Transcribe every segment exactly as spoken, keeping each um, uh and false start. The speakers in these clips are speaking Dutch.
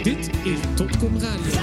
Dit is Dotcom Radio.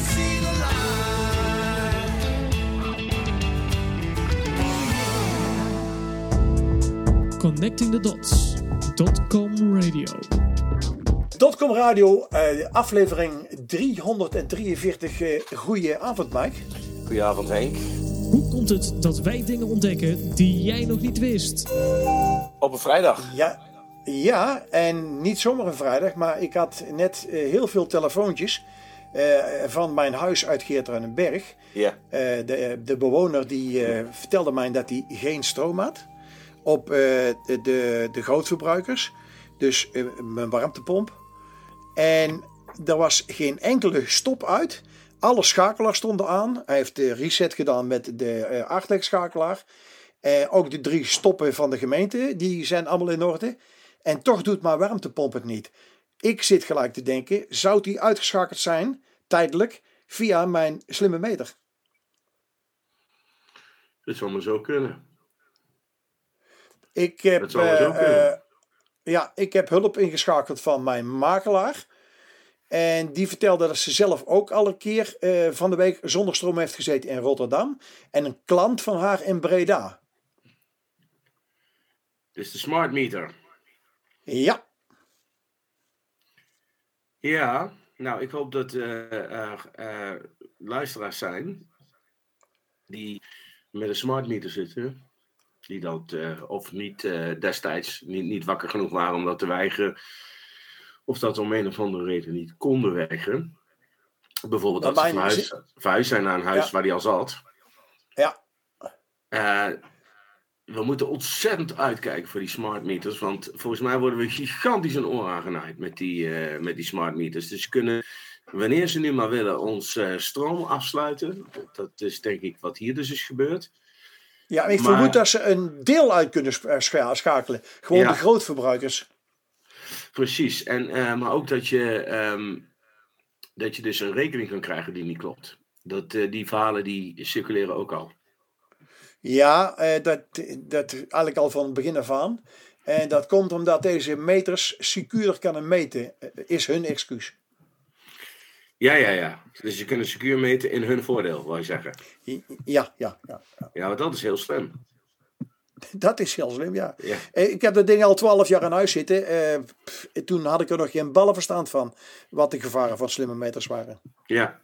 Connecting the Dots. Dotcom Radio. Dotcom Radio, uh, aflevering driehonderddrieënveertig. Uh, goeie avond, Mike. Goedenavond, Henk. Hoe komt het dat wij dingen ontdekken die jij nog niet wist? Op een vrijdag. Ja, ja, en niet zomaar een vrijdag, maar ik had net uh, heel veel telefoontjes uh, van mijn huis uit Geertruidenberg. Ja. Uh, de, de bewoner die uh, vertelde mij dat hij geen stroom had op uh, de, de, de grootverbruikers, dus uh, mijn warmtepomp. En er was geen enkele stop uit. Alle schakelaars stonden aan. Hij heeft de reset gedaan met de uh, achtlegschakelaar. Uh, ook de drie stoppen van de gemeente, die zijn allemaal in orde. En toch doet mijn warmtepomp het niet. Ik zit gelijk te denken, zou die uitgeschakeld zijn, tijdelijk, via mijn slimme meter? Dat zou maar zo kunnen. Ik heb, Dat zou maar zo uh, kunnen. uh, ja, ik heb hulp ingeschakeld van mijn makelaar. En die vertelde dat ze zelf ook al een keer uh, van de week zonder stroom heeft gezeten in Rotterdam. En een klant van haar in Breda. Dus de smart meter. Ja. Ja, nou ik hoop dat er uh, uh, uh, luisteraars zijn die met een smart meter zitten. Die dat uh, of niet uh, destijds niet, niet wakker genoeg waren om dat te weigeren. Of dat om een of andere reden niet konden weigeren. Bijvoorbeeld dat, dat ze verhuisd, verhuisd zijn naar een huis ja. waar die al zat. Ja. Uh, we moeten ontzettend uitkijken voor die smart meters. Want volgens mij worden we gigantisch een oor aangenaaid met die, uh, met die smart meters. Dus ze kunnen, wanneer ze nu maar willen, ons uh, stroom afsluiten. Dat is denk ik wat hier dus is gebeurd. Ja, ik maar, vermoed dat ze een deel uit kunnen schakelen. Gewoon ja. de grootverbruikers. Precies. En, uh, maar ook dat je, um, dat je dus een rekening kan krijgen die niet klopt. Dat, uh, die verhalen die circuleren ook al. Ja, uh, dat, dat eigenlijk al van het begin af aan. En dat komt omdat deze meters secuurder kunnen meten, is hun excuus. Ja, ja, ja. Dus ze kunnen secuur meten in hun voordeel, wil je zeggen. Ja, ja, ja. Ja, ja maar dat is heel slim. Dat is heel slim, ja. ja. Ik heb dat ding al twaalf jaar in huis zitten. Uh, pff, toen had ik er nog geen ballen verstand van wat de gevaren van slimme meters waren. Ja.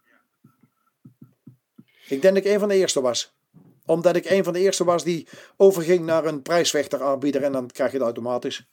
Ik denk dat ik een van de eerste was. Omdat ik een van de eerste was die overging naar een prijsvechteraanbieder en dan krijg je het automatisch.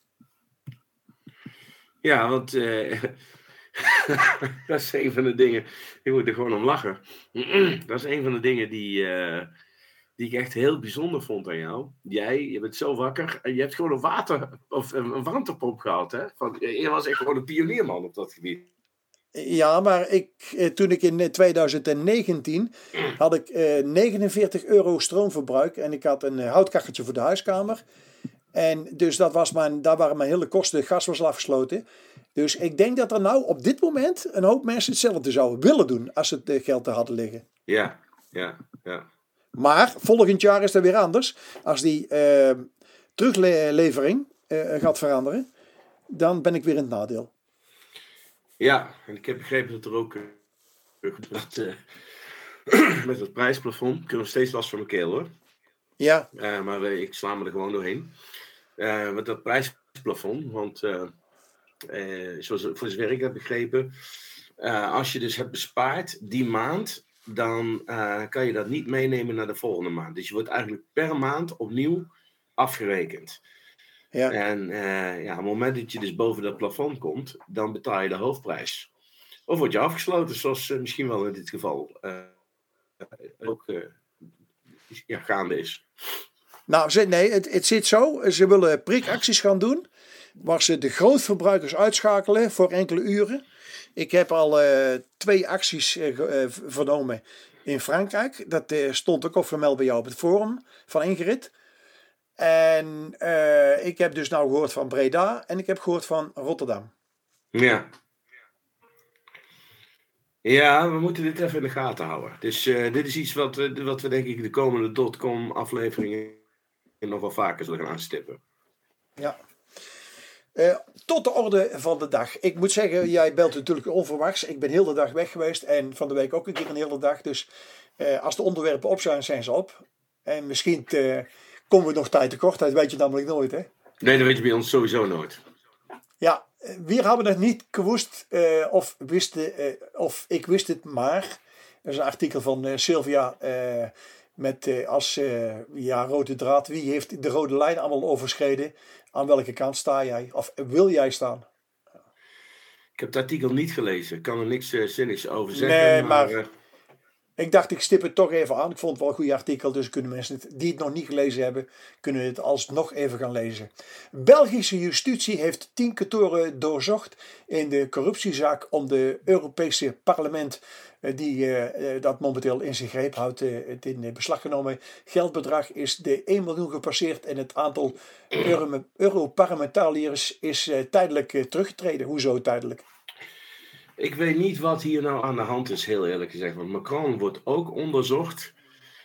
Ja, want uh, dat is een van de dingen, ik moet er gewoon om lachen. Dat is een van de dingen die, uh, die ik echt heel bijzonder vond aan jou. Jij, je bent zo wakker en je hebt gewoon een water of een warmtepomp gehad. Hè? Van, je was echt gewoon een pionierman op dat gebied. Ja, maar ik, toen ik in twintig negentien had ik uh, negenenveertig euro stroomverbruik en ik had een houtkacheltje voor de huiskamer. En dus dat was mijn, daar waren mijn hele kosten, de gas was al afgesloten. Dus ik denk dat er nou op dit moment een hoop mensen hetzelfde zouden willen doen als ze het geld er hadden liggen. Ja, ja, ja. Maar volgend jaar is dat weer anders. Als die uh, teruglevering uh, gaat veranderen, dan ben ik weer in het nadeel. Ja, en ik heb begrepen dat er ook uh, met, uh, met het prijsplafond, ik heb nog steeds last van mijn keel hoor. Ja. Uh, maar uh, ik sla me er gewoon doorheen. Uh, met dat prijsplafond, want uh, uh, zoals, voor zover ik heb begrepen, uh, als je dus hebt bespaard die maand, dan uh, kan je dat niet meenemen naar de volgende maand. Dus je wordt eigenlijk per maand opnieuw afgerekend. Ja. En uh, ja, op het moment dat je dus boven dat plafond komt, dan betaal je de hoofdprijs. Of word je afgesloten, zoals uh, misschien wel in dit geval uh, ook uh, ja, gaande is. Nou, nee, het, het zit zo. Ze willen prikacties gaan doen, waar ze de grootverbruikers uitschakelen voor enkele uren. Ik heb al uh, twee acties uh, uh, vernomen in Frankrijk. Dat uh, stond ook al vermeld bij jou op het forum van Ingrid. En uh, ik heb dus nou gehoord van Breda en ik heb gehoord van Rotterdam. Ja. Ja, we moeten dit even in de gaten houden. Dus uh, dit is iets wat, uh, wat we denk ik de komende Dotcom afleveringen nog wel vaker zullen gaan aanstippen. Ja. Uh, tot de orde van de dag. Ik moet zeggen, jij belt natuurlijk onverwachts. Ik ben heel de dag weg geweest en van de week ook een keer een hele dag. Dus uh, als de onderwerpen op zijn, zijn ze op. En misschien uh, komen we nog tijd tekort. Dat weet je namelijk nooit, hè? Nee, dat weet je bij ons sowieso nooit. Ja, we hebben het niet gewoest uh, of, wisten, uh, of ik wist het maar. Dat is een artikel van uh, Sylvia uh, met uh, als uh, ja, rode draad. Wie heeft de rode lijn allemaal overschreden? Aan welke kant sta jij? Of wil jij staan? Ik heb het artikel niet gelezen. Ik kan er niks uh, zinnigs over zeggen. Nee, maar, maar uh... ik dacht ik stip het toch even aan. Ik vond het wel een goed artikel. Dus kunnen mensen het, die het nog niet gelezen hebben, kunnen het alsnog even gaan lezen. Belgische justitie heeft tien kantoren doorzocht in de corruptiezaak om de Europese parlement, die uh, dat momenteel in zijn greep houdt, uh, het in beslag genomen geldbedrag is de één miljoen gepasseerd en het aantal Euro- Europarlementariërs is uh, tijdelijk uh, teruggetreden. Hoezo tijdelijk? Ik weet niet wat hier nou aan de hand is, heel eerlijk gezegd. Want Macron wordt ook onderzocht.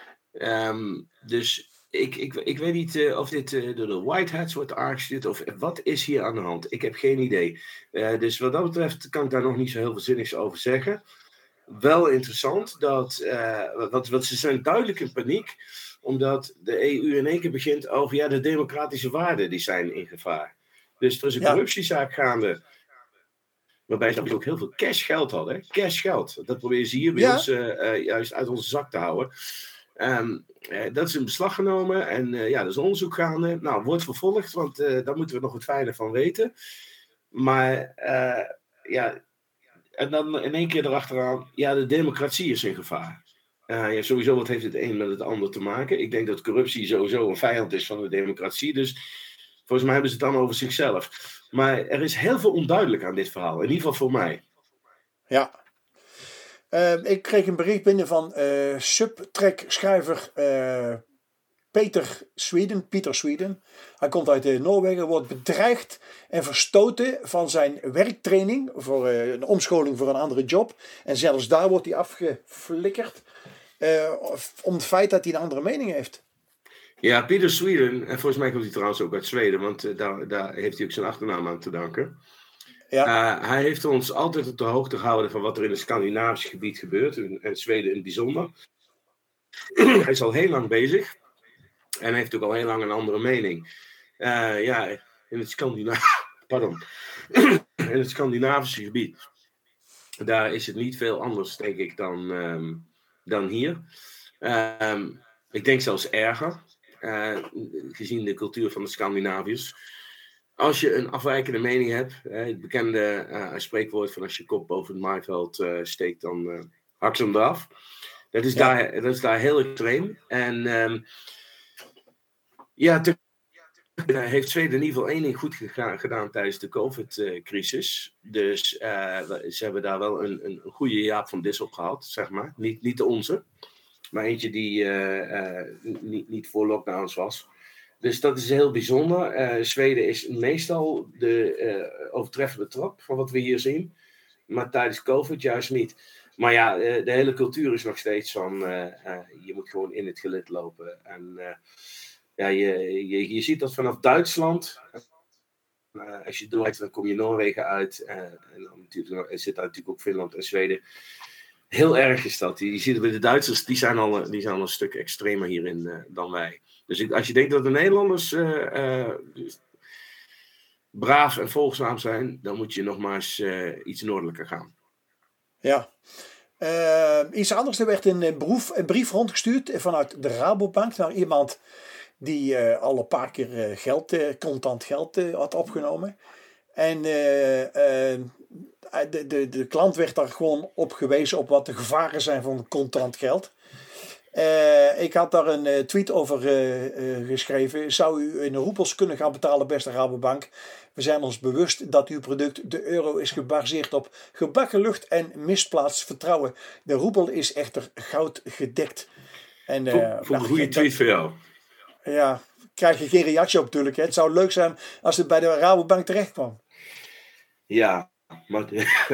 Um, dus ik, ik, ik weet niet uh, of dit uh, door de White Hats wordt aangestuurd of wat is hier aan de hand. Ik heb geen idee. Uh, dus wat dat betreft kan ik daar nog niet zo heel veel zinnigs over zeggen. Wel interessant dat, uh, want, want ze zijn duidelijk in paniek, omdat de E U in één keer begint over, ja, de democratische waarden die zijn in gevaar. Dus er is een Ja. corruptiezaak gaande, waarbij ze ook heel veel cashgeld hadden. Cashgeld, dat proberen ze hier bij Ja. ons uh, uh, juist uit onze zak te houden. Um, uh, dat is in beslag genomen en uh, ja, er is onderzoek gaande. Nou, wordt vervolgd, want uh, daar moeten we nog het fijne van weten. Maar uh, ja... En dan in één keer erachteraan, ja, de democratie is in gevaar. Uh, ja, sowieso, wat heeft het een met het ander te maken? Ik denk dat corruptie sowieso een vijand is van de democratie. Dus volgens mij hebben ze het dan over zichzelf. Maar er is heel veel onduidelijk aan dit verhaal. In ieder geval voor mij. Ja. Uh, ik kreeg een bericht binnen van uh, subtrack-schrijver uh, Peter Sweden. Peter Sweden. Hij komt uit uh, Noorwegen, wordt bedreigd en verstoten van zijn werktraining voor uh, een omscholing voor een andere job. En zelfs daar wordt hij afgeflikkerd uh, om het feit dat hij een andere mening heeft. Ja, Peter Sweden, en volgens mij komt hij trouwens ook uit Zweden, want uh, daar, daar heeft hij ook zijn achternaam aan te danken. Ja. Uh, hij heeft ons altijd op de hoogte gehouden van wat er in het Scandinavisch gebied gebeurt, en, en Zweden in het bijzonder. Hij is al heel lang bezig. En heeft ook al heel lang een andere mening. Uh, ja, in het, Scandina- Pardon. in het Scandinavische gebied. Daar is het niet veel anders, denk ik, dan, um, dan hier. Um, ik denk zelfs erger. Uh, gezien de cultuur van de Scandinaviërs. Als je een afwijkende mening hebt. Uh, het bekende uh, spreekwoord van als je kop boven het maaiveld uh, steekt, dan uh, hak ze hem eraf. Dat is, ja. daar, dat is daar heel extreem. En... Um, Ja, te, uh, heeft Zweden in ieder geval één ding goed gega- gedaan tijdens de COVID-crisis. Dus uh, ze hebben daar wel een, een goede Jaap van Dissel gehad, zeg maar. Niet, niet de onze, maar eentje die uh, uh, niet, niet voor lockdowns was. Dus dat is heel bijzonder. Uh, Zweden is meestal de uh, overtreffende trap van wat we hier zien. Maar tijdens COVID juist niet. Maar ja, uh, de hele cultuur is nog steeds van... Uh, uh, je moet gewoon in het gelid lopen en... Uh, Ja, je, je, je ziet dat vanaf Duitsland. Uh, als je doorrijdt, dan kom je Noorwegen uit. Uh, en dan natuurlijk, er zit daar natuurlijk ook Finland en Zweden. Heel erg is dat. Je, je ziet het bij de Duitsers, die zijn al, die zijn al een stuk extremer hierin uh, dan wij. Dus ik, als je denkt dat de Nederlanders uh, uh, braaf en volgzaam zijn, dan moet je nog maar eens uh, iets noordelijker gaan. Ja. Uh, iets anders, er werd een brief, een brief rondgestuurd vanuit de Rabobank naar iemand die uh, al een paar keer uh, geld, uh, contant geld uh, had opgenomen. En uh, uh, de, de, de klant werd daar gewoon op gewezen op wat de gevaren zijn van contant geld. Uh, ik had daar een uh, tweet over uh, uh, geschreven. Zou u in roepels kunnen gaan betalen, beste Rabobank? We zijn ons bewust dat uw product, de euro, is gebaseerd op gebakken lucht en misplaatst vertrouwen. De roepel is echter goud gedekt. En, uh, Voor, voor nou, een goede tweet voor jou. Ja, krijg je geen reactie op natuurlijk. Hè. Het zou leuk zijn als het bij de Rabobank terecht kwam. Ja, maar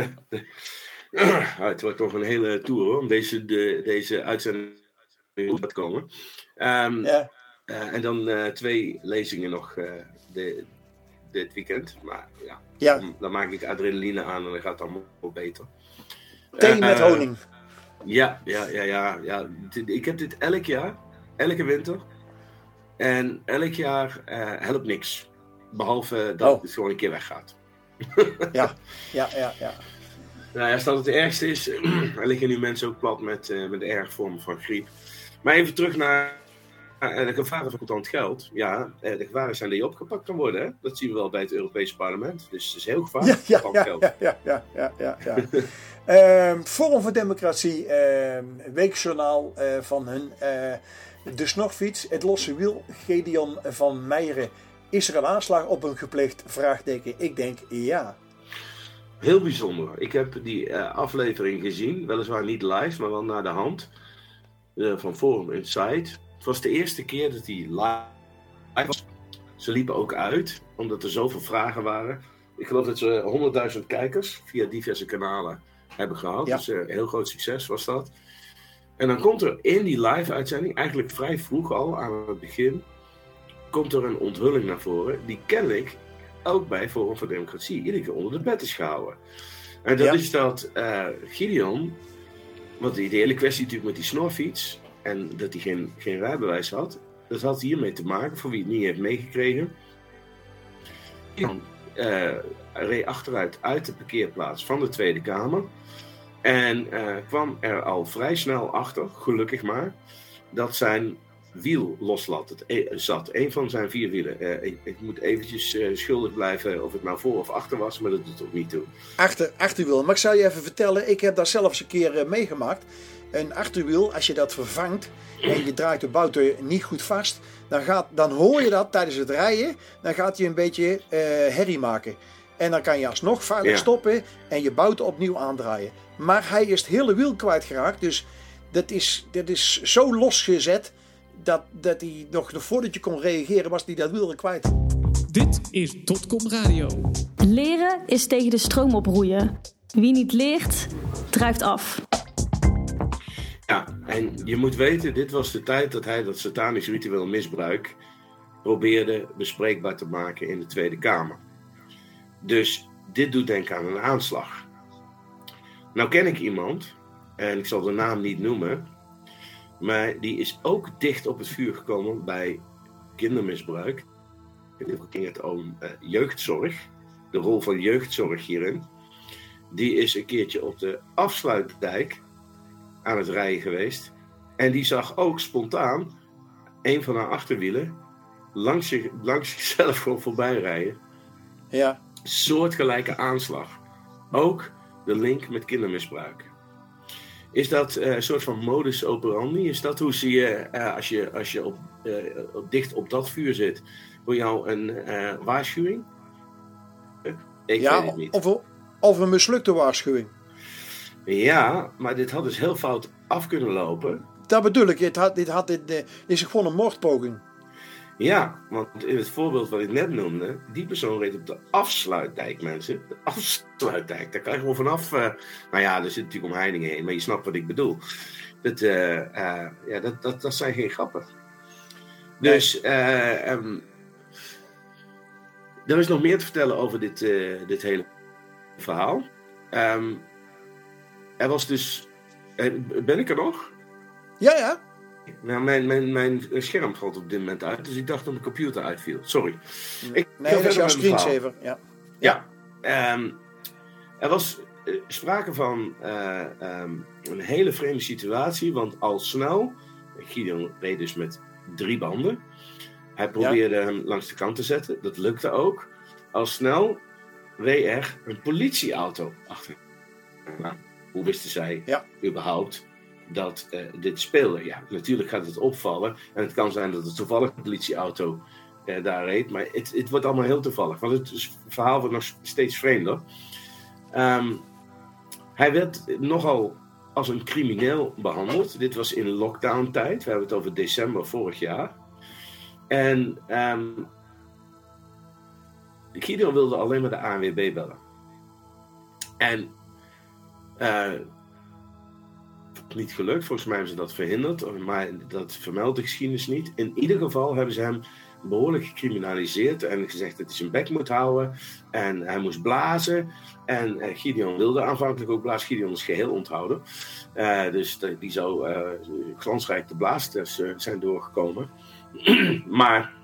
het wordt toch een hele tour hoor, om deze, de, deze uitzending te komen. Um, ja. uh, en dan uh, twee lezingen nog. Uh, de, dit weekend. Maar ja, Ja. Dan, dan maak ik adrenaline aan en dan gaat het allemaal beter. Thee met Uh, honing. Ja, ja, ja, ja, ja. Ik heb dit elk jaar, elke winter. En elk jaar uh, helpt niks. Behalve dat oh. het gewoon een keer weggaat. ja, ja, ja, ja. Nou ja, als dat het ergste is, er liggen nu mensen ook plat met, uh, met de erge vormen van griep. Maar even terug naar uh, de gevaren van contant geld. Ja, uh, de gevaren zijn dat je opgepakt kan worden. Hè? Dat zien we wel bij het Europese parlement. Dus het is heel gevaarlijk, ja, ja, contant ja, geld. Ja, ja, ja, ja, ja. ja. um, Forum voor Democratie, um, weekjournaal uh, van hun. Uh, de snorfiets, het losse wiel, Gedeon van Meijeren. Is er een aanslag op hem gepleegd? Vraagteken. Ik denk ja. Heel bijzonder. Ik heb die uh, aflevering gezien, weliswaar niet live, maar wel naar de hand uh, van Forum Inside. Het was de eerste keer dat hij live was. Ze liepen ook uit, omdat er zoveel vragen waren. Ik geloof dat ze honderdduizend kijkers via diverse kanalen hebben gehad. Ja. Dus uh, een heel groot succes was dat. En dan komt er in die live-uitzending, eigenlijk vrij vroeg al aan het begin, komt er een onthulling naar voren die kennelijk ook bij Forum voor Democratie iedere keer onder de pet is gehouden. En dat ja. is dat uh, Gideon, want die, de hele kwestie natuurlijk met die snorfiets en dat hij geen, geen rijbewijs had, dat had hiermee te maken, voor wie het niet heeft meegekregen. Gideon uh, reed achteruit uit de parkeerplaats van de Tweede Kamer en uh, kwam er al vrij snel achter, gelukkig maar, dat zijn wiel loslat. Het e- zat. Een van zijn vier wielen. Uh, ik, ik moet eventjes uh, schuldig blijven of het nou voor of achter was, maar dat doet ook niet toe. Achter, achterwiel. Maar ik zal je even vertellen, ik heb dat zelfs een keer uh, meegemaakt. Een achterwiel, als je dat vervangt en je draait de bouten niet goed vast, dan, gaat, dan hoor je dat tijdens het rijden, dan gaat hij een beetje uh, herrie maken. En dan kan je alsnog veilig ja. stoppen en je bouten opnieuw aandraaien. Maar hij is het hele wiel kwijtgeraakt, dus dat is, dat is zo losgezet dat, dat hij nog, nog voordat je kon reageren was hij dat wiel er kwijt. Dit is Dotcom Radio. Leren is tegen de stroom oproeien. Wie niet leert, drijft af. Ja, en je moet weten, dit was de tijd dat hij dat satanisch ritueel misbruik probeerde bespreekbaar te maken in de Tweede Kamer. Dus dit doet denken aan een aanslag. Nou ken ik iemand, en ik zal de naam niet noemen, maar die is ook dicht op het vuur gekomen bij kindermisbruik. En dan ging het om uh, jeugdzorg, de rol van jeugdzorg hierin. Die is een keertje op de afsluitdijk aan het rijden geweest. En die zag ook spontaan een van haar achterwielen langs, zich, langs zichzelf gewoon voorbij rijden. Ja. Soortgelijke aanslag. Ook de link met kindermisbruik. Is dat uh, een soort van modus operandi? Is dat hoe ze je, uh, als je, als je op, uh, dicht op dat vuur zit, voor jou een uh, waarschuwing? Uh, ik ja, weet het niet. Of, of een mislukte waarschuwing. Ja, maar dit had dus heel fout af kunnen lopen. Dat bedoel ik. Dit, had, dit, had, dit uh, is gewoon een moordpoging. Ja, want in het voorbeeld wat ik net noemde, die persoon reed op de afsluitdijk, mensen. De afsluitdijk, daar kan je gewoon vanaf. Uh, nou ja, er zit natuurlijk omheiningen heen, maar je snapt wat ik bedoel. Dat, uh, uh, ja, dat, dat, dat zijn geen grappen. Dus uh, um, er is nog meer te vertellen over dit, uh, dit hele verhaal. Um, er was dus. Uh, ben ik er nog? Ja, ja. Nou, mijn, mijn, mijn scherm valt op dit moment uit, dus ik dacht dat mijn computer uitviel. Sorry. Nee, ik dat is jouw screensaver. Ja. Ja. ja um, er was uh, sprake van uh, um, een hele vreemde situatie, want al snel, Gideon reed dus met drie banden. Hij probeerde ja. hem langs de kant te zetten, dat lukte ook. Al snel reed er een politieauto achter. Nou, hoe wisten zij ja. überhaupt dat uh, dit speelde? Ja, natuurlijk gaat het opvallen. En het kan zijn dat het toevallig een politieauto uh, daar reed. Maar het, het wordt allemaal heel toevallig. Want het, het verhaal wordt nog steeds vreemder. Um, hij werd nogal als een crimineel behandeld. Dit was in lockdown tijd. We hebben het over december vorig jaar. En um, Gideon wilde alleen maar de A N W B bellen. En Uh, niet gelukt, volgens mij hebben ze dat verhinderd, maar dat vermeldt de geschiedenis niet. In ieder geval hebben ze hem behoorlijk gecriminaliseerd en gezegd dat hij zijn bek moet houden. En hij moest blazen. En uh, Gideon wilde aanvankelijk ook blazen. Gideon is geheel onthouden. Uh, dus de, die zou uh, glansrijk de blaastest uh, zijn doorgekomen. Maar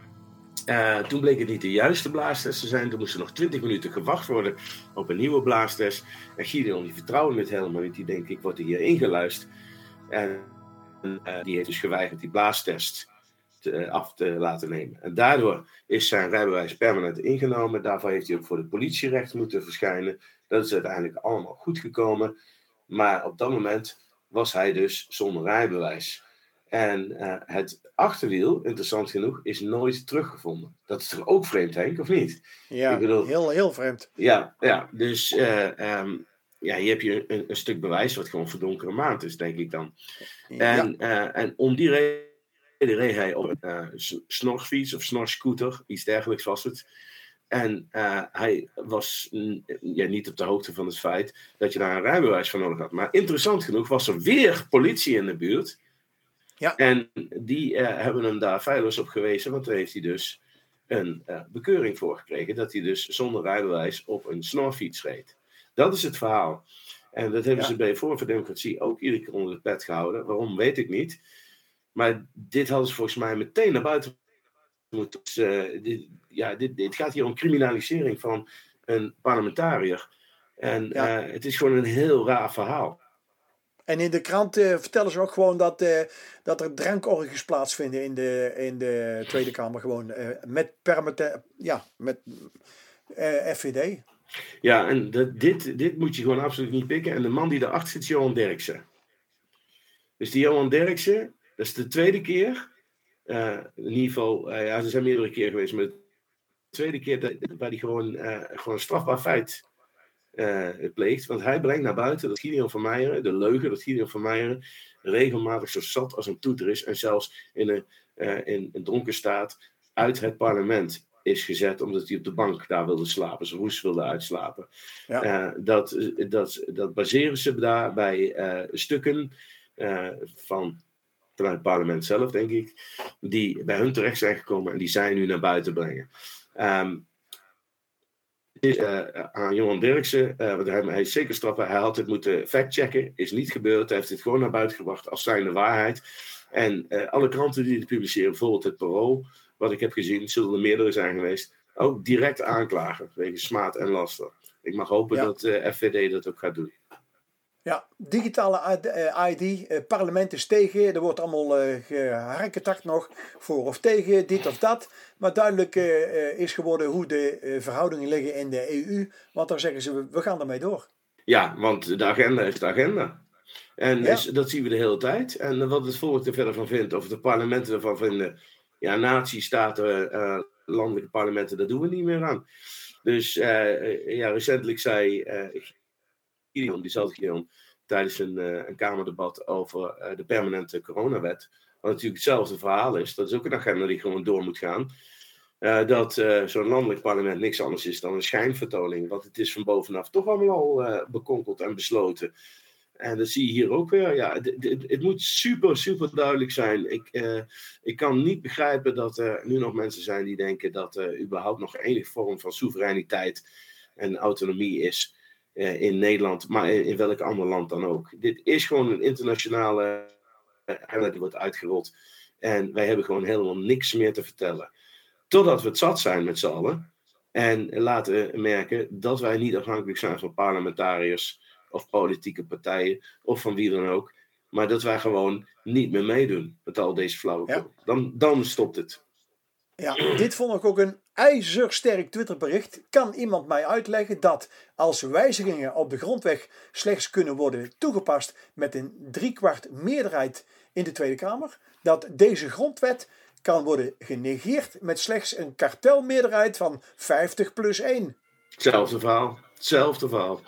uh, toen bleek het niet de juiste blaastest te zijn. Toen moest er nog twintig minuten gewacht worden op een nieuwe blaastest. En Gideon die vertrouwde het helemaal niet. Die denkt, ik word hier ingeluisterd. En uh, die heeft dus geweigerd die blaastest te, uh, af te laten nemen. En daardoor is zijn rijbewijs permanent ingenomen. Daarvoor heeft hij ook voor de politierecht moeten verschijnen. Dat is uiteindelijk allemaal goed gekomen. Maar op dat moment was hij dus zonder rijbewijs. En uh, het achterwiel, interessant genoeg, is nooit teruggevonden. Dat is toch ook vreemd, Henk, of niet? Ja, Ik bedoel, heel, heel vreemd. Ja, ja dus uh, um, ja, hier heb je een, een stuk bewijs wat gewoon verdonkere maand is, denk ik dan. En, ja. uh, en om die reden reed hij op een uh, snorfiets of snorscooter, iets dergelijks was het. En uh, hij was mm, ja, niet op de hoogte van het feit dat je daar een rijbewijs voor nodig had. Maar interessant genoeg was er weer politie in de buurt. Ja. En die uh, hebben hem daar feilloos op gewezen, want daar heeft hij dus een uh, bekeuring voor gekregen. Dat hij dus zonder rijbewijs op een snorfiets reed. Dat is het verhaal. En dat hebben ja. ze bij Forum voor Democratie ook iedere keer onder de pet gehouden. Waarom, weet ik niet. Maar dit hadden ze volgens mij meteen naar buiten moeten. Dus, uh, dit, ja, dit, dit gaat hier om criminalisering van een parlementariër. En ja. uh, het is gewoon een heel raar verhaal. En in de krant uh, vertellen ze ook gewoon dat, uh, dat er drankorgies plaatsvinden in de, in de Tweede Kamer. Gewoon uh, met permite, ja, met uh, F V D. Ja, en dat, dit, dit moet je gewoon absoluut niet pikken. En de man die daarachter zit is Johan Derksen. Dus die Johan Derksen, dat is de tweede keer. Uh, in ieder geval, uh, ja, er zijn meerdere keren geweest. Maar de tweede keer dat, waar hij gewoon, uh, gewoon een strafbaar feit uh, pleegt. Want hij brengt naar buiten dat Gideon van Meijeren, de leugen dat Gideon van Meijeren regelmatig zo zat als een toeter is. En zelfs in een, uh, in een dronken staat uit het parlement is gezet omdat hij op de bank daar wilde slapen, zijn roes wilde uitslapen. Ja. Uh, dat, dat, dat baseren ze daar bij uh, stukken uh, van vanuit het parlement zelf, denk ik, die bij hun terecht zijn gekomen en die zij nu naar buiten brengen. Um, is, uh, aan Johan Derksen, uh, want hij, hij is zeker strafbaar, hij had het moeten factchecken, is niet gebeurd, hij heeft het gewoon naar buiten gebracht als zijnde waarheid. En uh, alle kranten die het publiceren, bijvoorbeeld het Parool, wat ik heb gezien, zullen er meerdere zijn geweest, ook direct aanklagen, wegens smaad en laster. Ik mag hopen ja. dat uh, F V D dat ook gaat doen. Ja, digitale I D, uh, parlement is tegen, er wordt allemaal uh, geharketakt nog voor of tegen, dit of dat. Maar duidelijk uh, is geworden hoe de uh, verhoudingen liggen in de E U, want dan zeggen ze, we gaan ermee door. Ja, want de agenda is de agenda. En ja. is, dat zien we de hele tijd. En wat het volk er verder van vindt, of de parlementen ervan vinden, ja, nazistaten, uh, landelijke parlementen, daar doen we niet meer aan. Dus uh, ja, recentelijk zei uh, Gideon, diezelfde Gideon, tijdens een, uh, een kamerdebat over uh, de permanente coronawet, wat natuurlijk hetzelfde verhaal is, dat is ook een agenda die gewoon door moet gaan, uh, dat uh, zo'n landelijk parlement niks anders is dan een schijnvertoning, want het is van bovenaf toch allemaal al uh, bekonkeld en besloten. En dat zie je hier ook weer. Ja, het, het, het moet super, super duidelijk zijn. Ik, uh, ik kan niet begrijpen dat er nu nog mensen zijn die denken dat er überhaupt nog enige vorm van soevereiniteit en autonomie is uh, in Nederland, maar in, in welk ander land dan ook. Dit is gewoon een internationale agenda uh, die wordt uitgerold. En wij hebben gewoon helemaal niks meer te vertellen. Totdat we het zat zijn met z'n allen. En laten merken dat wij niet afhankelijk zijn van parlementariërs of politieke partijen, of van wie dan ook. Maar dat wij gewoon niet meer meedoen met al deze flauwekul. Ja. Dan, dan stopt het. Ja, dit vond ik ook een ijzersterk Twitterbericht. Kan iemand mij uitleggen dat als wijzigingen op de grondwet slechts kunnen worden toegepast met een driekwart meerderheid in de Tweede Kamer, dat deze grondwet kan worden genegeerd met slechts een kartelmeerderheid van vijftig plus één. Hetzelfde verhaal. Hetzelfde verhaal.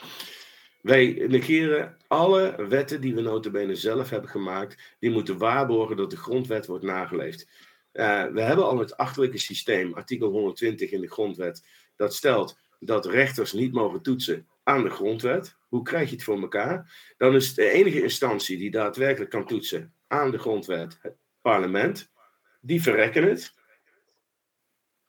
Wij negeren alle wetten die we nota bene zelf hebben gemaakt. Die moeten waarborgen dat de grondwet wordt nageleefd. Uh, we hebben al het achterlijke systeem, artikel honderdtwintig in de grondwet. Dat stelt dat rechters niet mogen toetsen aan de grondwet. Hoe krijg je het voor elkaar? Dan is de enige instantie die daadwerkelijk kan toetsen aan de grondwet het parlement. Die verrekken het.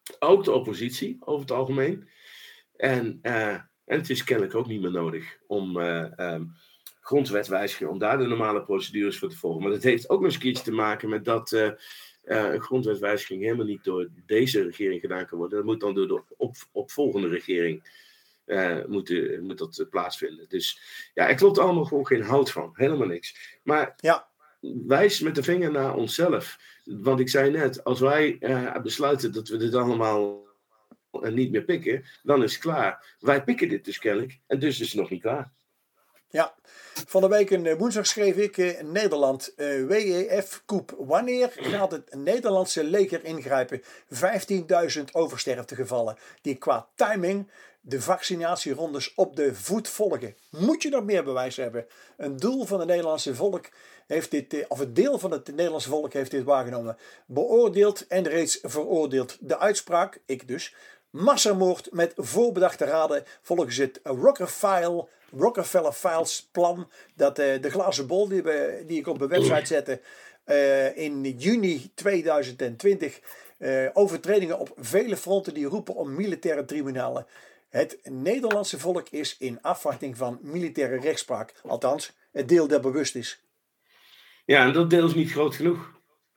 Ook de oppositie, over het algemeen. En, uh, en het is kennelijk ook niet meer nodig om uh, um, grondwetwijziging, om daar de normale procedures voor te volgen. Maar dat heeft ook nog eens een keertje te maken met dat uh, uh, een grondwetwijziging helemaal niet door deze regering gedaan kan worden. Dat moet dan door de op, opvolgende regering uh, moet, uh, moet dat uh, plaatsvinden. Dus ja, er klopt allemaal gewoon geen hout van. Helemaal niks. Maar ja, wijs met de vinger naar onszelf. Want ik zei net, als wij uh, besluiten dat we dit allemaal uh, niet meer pikken, dan is het klaar. Wij pikken dit dus kennelijk en dus is het nog niet klaar. Ja, van de week een woensdag schreef ik uh, Nederland, uh, W E F-koep. Wanneer gaat het Nederlandse leger ingrijpen? vijftienduizend oversterftegevallen die qua timing de vaccinatierondes op de voet volgen. Moet je nog meer bewijs hebben? Een doel van het Nederlandse volk heeft dit, of het deel van het Nederlandse volk heeft dit waargenomen. Beoordeeld en reeds veroordeeld. De uitspraak, ik dus, massamoord met voorbedachte raden volgens het Rockefeller, Rockefeller Files plan. Dat uh, de glazen bol die, we, die ik op mijn website zette uh, in juni tweeduizend twintig. Uh, overtredingen op vele fronten die roepen om militaire tribunalen. Het Nederlandse volk is in afwachting van militaire rechtspraak. Althans, het deel dat bewust is. Ja, en dat deel is niet groot genoeg.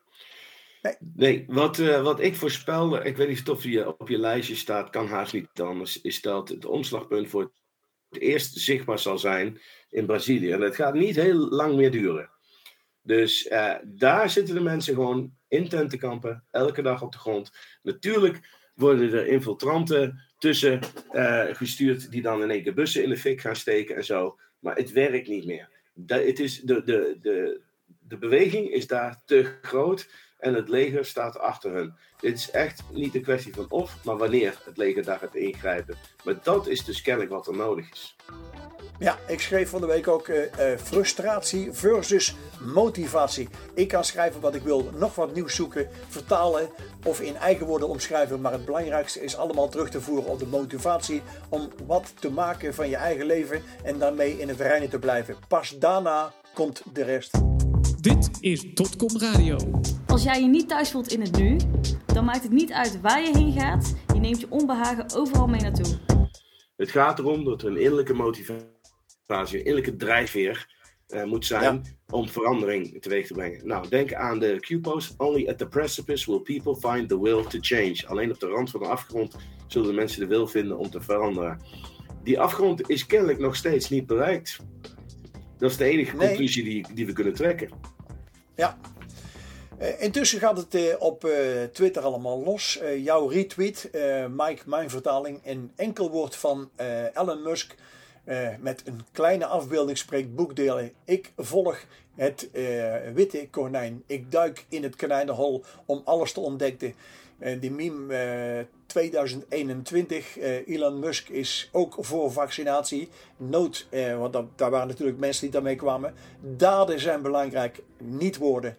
Nee, nee wat, uh, wat ik voorspelde, ik weet niet of je op je lijstje staat, kan haast niet anders, is dat het omslagpunt voor het eerst zichtbaar zal zijn in Brazilië. En het gaat niet heel lang meer duren. Dus uh, daar zitten de mensen gewoon in tentenkampen, elke dag op de grond. Natuurlijk worden er infiltranten tussen uh, gestuurd die dan in één keer bussen in de fik gaan steken en zo. Maar het werkt niet meer. Dat, het is de, de, de, de beweging is daar te groot en het leger staat achter hun. Dit is echt niet een kwestie van of, maar wanneer het leger daar gaat ingrijpen. Maar dat is dus kennelijk wat er nodig is. Ja, ik schreef van de week ook uh, uh, frustratie versus motivatie. Ik kan schrijven wat ik wil, nog wat nieuws zoeken, vertalen of in eigen woorden omschrijven. Maar het belangrijkste is allemaal terug te voeren op de motivatie om wat te maken van je eigen leven en daarmee in het reinen te blijven. Pas daarna komt de rest. Dit is Dotcom Radio. Als jij je niet thuis voelt in het nu, dan maakt het niet uit waar je heen gaat. Je neemt je onbehagen overal mee naartoe. Het gaat erom dat er een innerlijke motivatie, een innerlijke drijfveer uh, moet zijn ja. om verandering teweeg te brengen. Nou, denk aan de Q-post. Only at the precipice will people find the will to change. Alleen op de rand van de afgrond zullen de mensen de wil vinden om te veranderen. Die afgrond is kennelijk nog steeds niet bereikt. Dat is de enige nee. conclusie die, die we kunnen trekken. Ja. Uh, intussen gaat het uh, op uh, Twitter allemaal los. Uh, jouw retweet, uh, Mike, mijn vertaling, een enkel woord van uh, Elon Musk. Uh, met een kleine afbeelding spreekt boekdelen. Ik volg het uh, witte konijn. Ik duik in het konijnenhol om alles te ontdekken. Uh, die meme uh, tweeduizend eenentwintig. Uh, Elon Musk is ook voor vaccinatie. Nood, uh, want dat, daar waren natuurlijk mensen die daarmee kwamen. Daden zijn belangrijk, niet woorden.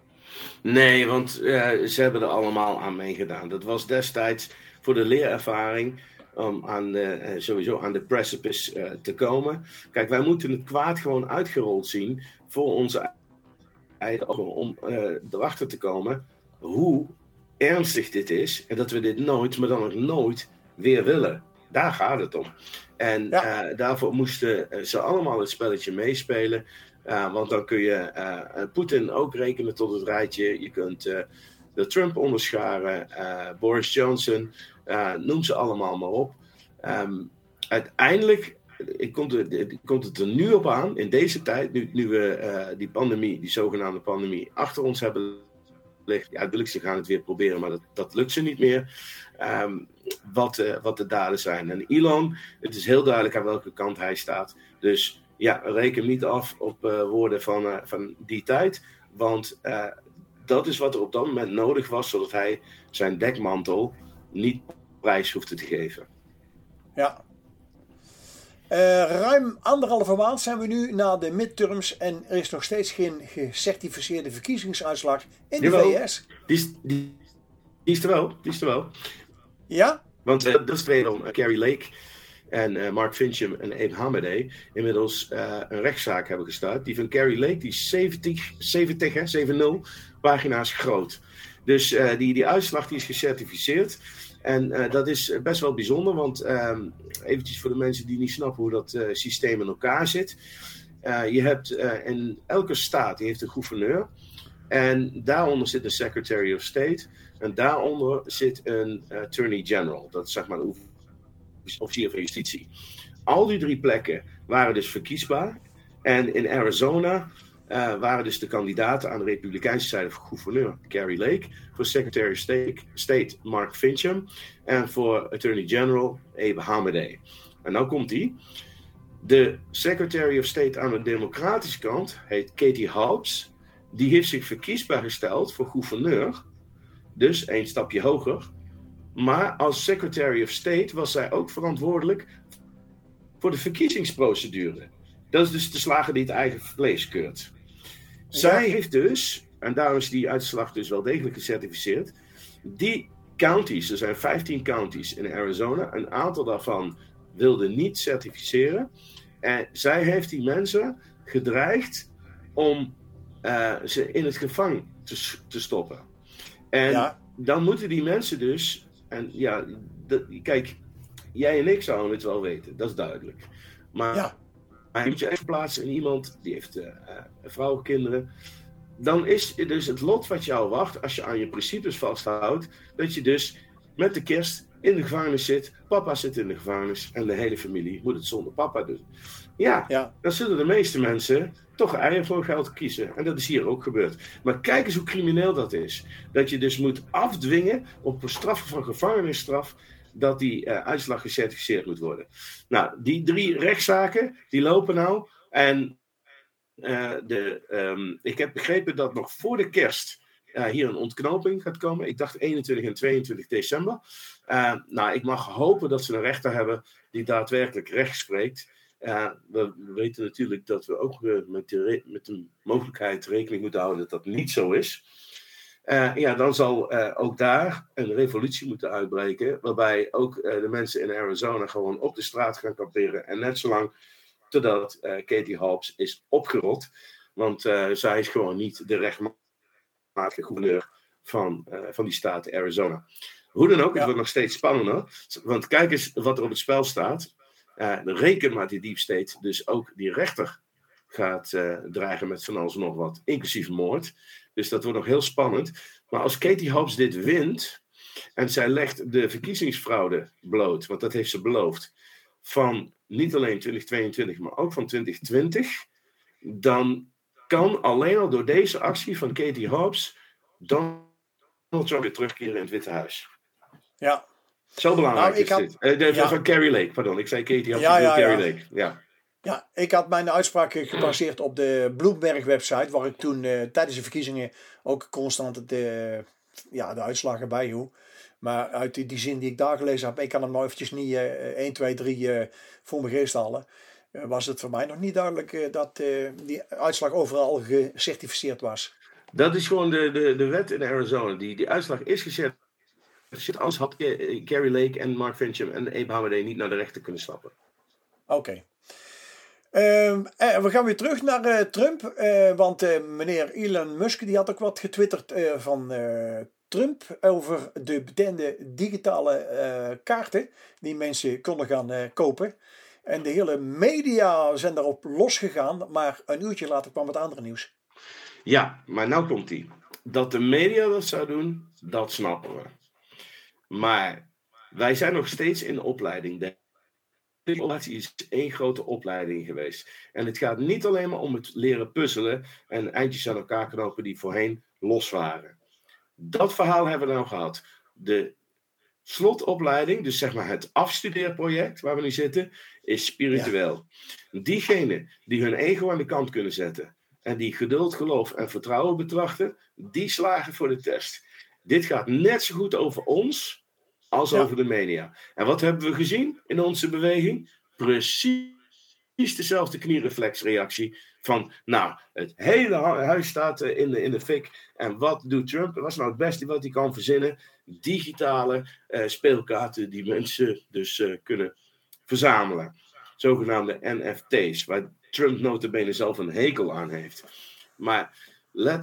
Nee, want uh, ze hebben er allemaal aan meegedaan. Dat was destijds voor de leerervaring om aan de, sowieso aan de precipice uh, te komen. Kijk, wij moeten het kwaad gewoon uitgerold zien voor onze eigen ogen. Om uh, erachter te komen hoe ernstig dit is. En dat we dit nooit, maar dan ook nooit weer willen. Daar gaat het om. En ja. uh, daarvoor moesten ze allemaal het spelletje meespelen. Uh, want dan kun je uh, Poetin ook rekenen tot het rijtje. Je kunt uh, de Trump onderscharen. Uh, Boris Johnson. Uh, noem ze allemaal maar op. Um, uiteindelijk ik komt, het, komt het er nu op aan. In deze tijd. Nu, nu we uh, die pandemie. Die zogenaamde pandemie achter ons hebben liggen. Ja, natuurlijk ze gaan het weer proberen. Maar dat, dat lukt ze niet meer. Um, wat, uh, wat de daden zijn. En Elon. Het is heel duidelijk aan welke kant hij staat. Dus ja, reken niet af op uh, woorden van, uh, van die tijd. Want uh, dat is wat er op dat moment nodig was. Zodat hij zijn dekmantel niet prijs hoefde te geven. Ja. Uh, ruim anderhalve maand zijn we nu na de midterms. En er is nog steeds geen gecertificeerde verkiezingsuitslag in de Jawel. V S. Die is, die, die is er wel. Die is er wel. Ja? Want uh, dat is wederom uh, Carrie Lake en uh, Mark Finchem en Abe Hamadeh inmiddels uh, een rechtszaak hebben gestart. Die van Carrie Lake, die is zeventig, zeventig, hè, zeventig pagina's groot. Dus uh, die, die uitslag die is gecertificeerd. En uh, dat is best wel bijzonder, want uh, eventjes voor de mensen die niet snappen hoe dat uh, systeem in elkaar zit. Uh, je hebt uh, in elke staat die heeft een gouverneur. En daaronder zit een Secretary of State. En daaronder zit een uh, Attorney General. Dat is zeg maar een officier van justitie. Al die drie plekken waren dus verkiesbaar. En in Arizona uh, waren dus de kandidaten aan de Republikeinse zijde voor gouverneur Kari Lake. Voor Secretary of State, State Mark Finchem. En voor Attorney General Abe Hamadeh. En nou komt die. De Secretary of State aan de democratische kant heet Katie Hobbs. Die heeft zich verkiesbaar gesteld voor gouverneur. Dus één stapje hoger. Maar als Secretary of State was zij ook verantwoordelijk voor de verkiezingsprocedure. Dat is dus de slager die het eigen vlees keurt. Zij heeft dus, en daarom is die uitslag dus wel degelijk gecertificeerd, die counties, er zijn vijftien counties in Arizona, een aantal daarvan wilden niet certificeren. En zij heeft die mensen gedreigd om uh, ze in het gevangen te, te stoppen. En ja. dan moeten die mensen dus, en ja, dat, kijk, jij en ik zouden het wel weten, dat is duidelijk. Maar ja. je moet je even plaatsen in iemand die heeft uh, vrouwen, kinderen. Dan is dus het lot wat jou wacht, als je aan je principes vasthoudt, dat je dus met de kerst in de gevangenis zit. Papa zit in de gevangenis en de hele familie moet het zonder papa doen. Ja, ja. dan zullen de meeste mensen toch eieren voor geld kiezen. En dat is hier ook gebeurd. Maar kijk eens hoe crimineel dat is. Dat je dus moet afdwingen op een straf van gevangenisstraf, dat die uh, uitslag gecertificeerd moet worden. Nou, die drie rechtszaken, die lopen nou. En uh, de, um, ik heb begrepen dat nog voor de kerst uh, hier een ontknoping gaat komen. Ik dacht eenentwintig en tweeëntwintig december. Uh, nou, ik mag hopen dat ze een rechter hebben die daadwerkelijk recht spreekt. Uh, we, we weten natuurlijk dat we ook uh, met, de re- met de mogelijkheid rekening moeten houden dat dat niet zo is. Uh, ja, dan zal uh, ook daar een revolutie moeten uitbreken, waarbij ook uh, de mensen in Arizona gewoon op de straat gaan kamperen. En net zolang totdat uh, Katie Hobbs is opgerold, want uh, zij is gewoon niet de rechtmatige gouverneur van, uh, van die staat Arizona. Hoe dan ook, het ja. wordt nog steeds spannender, want kijk eens wat er op het spel staat. Uh, reken maar die deep state, dus ook die rechter gaat uh, dreigen met van alles en nog wat, inclusief moord. Dus dat wordt nog heel spannend. Maar als Katie Hobbs dit wint, en zij legt de verkiezingsfraude bloot, want dat heeft ze beloofd, van niet alleen twintig tweeëntwintig, maar ook van twintig twintig, dan kan alleen al door deze actie van Katie Hobbs Donald Trump weer terugkeren in het Witte Huis. Ja. Zo belangrijk nou, ik is had, dit. Uh, de, ja. Van Kari Lake, pardon. Ik zei Katie Hobbs, ja, ja, Kari ja. Lake. Ja. Ja, ik had mijn uitspraak gebaseerd op de Bloomberg-website, waar ik toen uh, tijdens de verkiezingen ook constant de, ja, de uitslagen bijhield. Maar uit die, die zin die ik daar gelezen heb, ik kan hem nou eventjes niet uh, één, twee, drie uh, voor mijn geest halen, uh, was het voor mij nog niet duidelijk uh, dat uh, die uitslag overal gecertificeerd was. Dat is gewoon de, de, de wet in Arizona. Die, die uitslag is gecertificeerd. Anders had Kari Lake en Mark Finchem en Abe Hamadeh niet naar de rechter kunnen stappen. Oké. Okay. Uh, we gaan weer terug naar uh, Trump, uh, want uh, meneer Elon Musk die had ook wat getwitterd uh, van uh, Trump over de bekende digitale uh, kaarten die mensen konden gaan uh, kopen. En de hele media zijn daarop losgegaan, maar een uurtje later kwam het andere nieuws. Ja, maar nou komt ie. Dat de media dat zou doen, dat snappen we. Maar wij zijn nog steeds in de opleiding. De opleiding is één grote opleiding geweest. En het gaat niet alleen maar om het leren puzzelen en eindjes aan elkaar knopen die voorheen los waren. Dat verhaal hebben we nou gehad. De slotopleiding, dus zeg maar het afstudeerproject waar we nu zitten, is spiritueel. Ja. Diegenen die hun ego aan de kant kunnen zetten en die geduld, geloof en vertrouwen betrachten, die slagen voor de test. Dit gaat net zo goed over ons als ja. over de media. En wat hebben we gezien in onze beweging? Precies dezelfde kniereflexreactie van, nou, het hele huis staat in de, in de fik. En wat doet Trump? Wat is nou het beste wat hij kan verzinnen? Digitale uh, speelkaarten die mensen dus uh, kunnen verzamelen. Zogenaamde N F T's, waar Trump nota bene zelf een hekel aan heeft. Maar let op,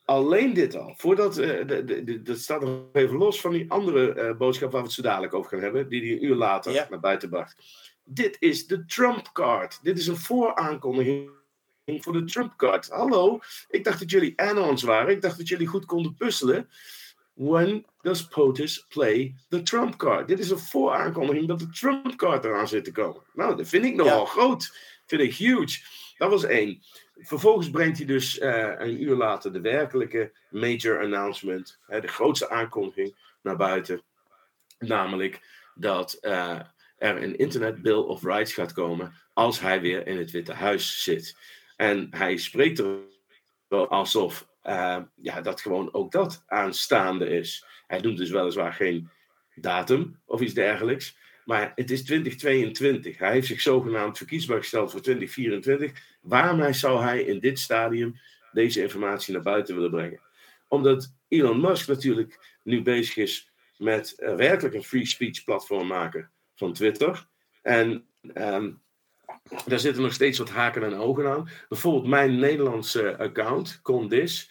alleen dit al, voordat, uh, de, de, de, dat staat nog even los van die andere uh, boodschap waar we het zo dadelijk over gaan hebben, die hij een uur later ja. naar buiten bracht. Dit is de Trump-card. Dit is een vooraankondiging voor de Trump-card. Hallo, ik dacht dat jullie add-ons waren. Ik dacht dat jullie goed konden puzzelen. When does POTUS play the Trump-card? Dit is een vooraankondiging dat de Trump-card eraan zit te komen. Nou, dat vind ik nogal ja. groot. Vind ik huge. Dat was één. Vervolgens brengt hij dus uh, een uur later de werkelijke major announcement, hè, de grootste aankondiging naar buiten. Namelijk dat uh, er een Internet Bill of Rights gaat komen als hij weer in het Witte Huis zit. En hij spreekt er wel alsof uh, ja, dat gewoon ook dat aanstaande is. Hij noemt dus weliswaar geen datum of iets dergelijks. Maar het is twintig tweeëntwintig. Hij heeft zich zogenaamd verkiesbaar gesteld voor twintig vierentwintig. Waarom zou hij in dit stadium deze informatie naar buiten willen brengen? Omdat Elon Musk natuurlijk nu bezig is met uh, werkelijk een free speech platform maken van Twitter. En um, daar zitten nog steeds wat haken en ogen aan. Bijvoorbeeld mijn Nederlandse account, Condis,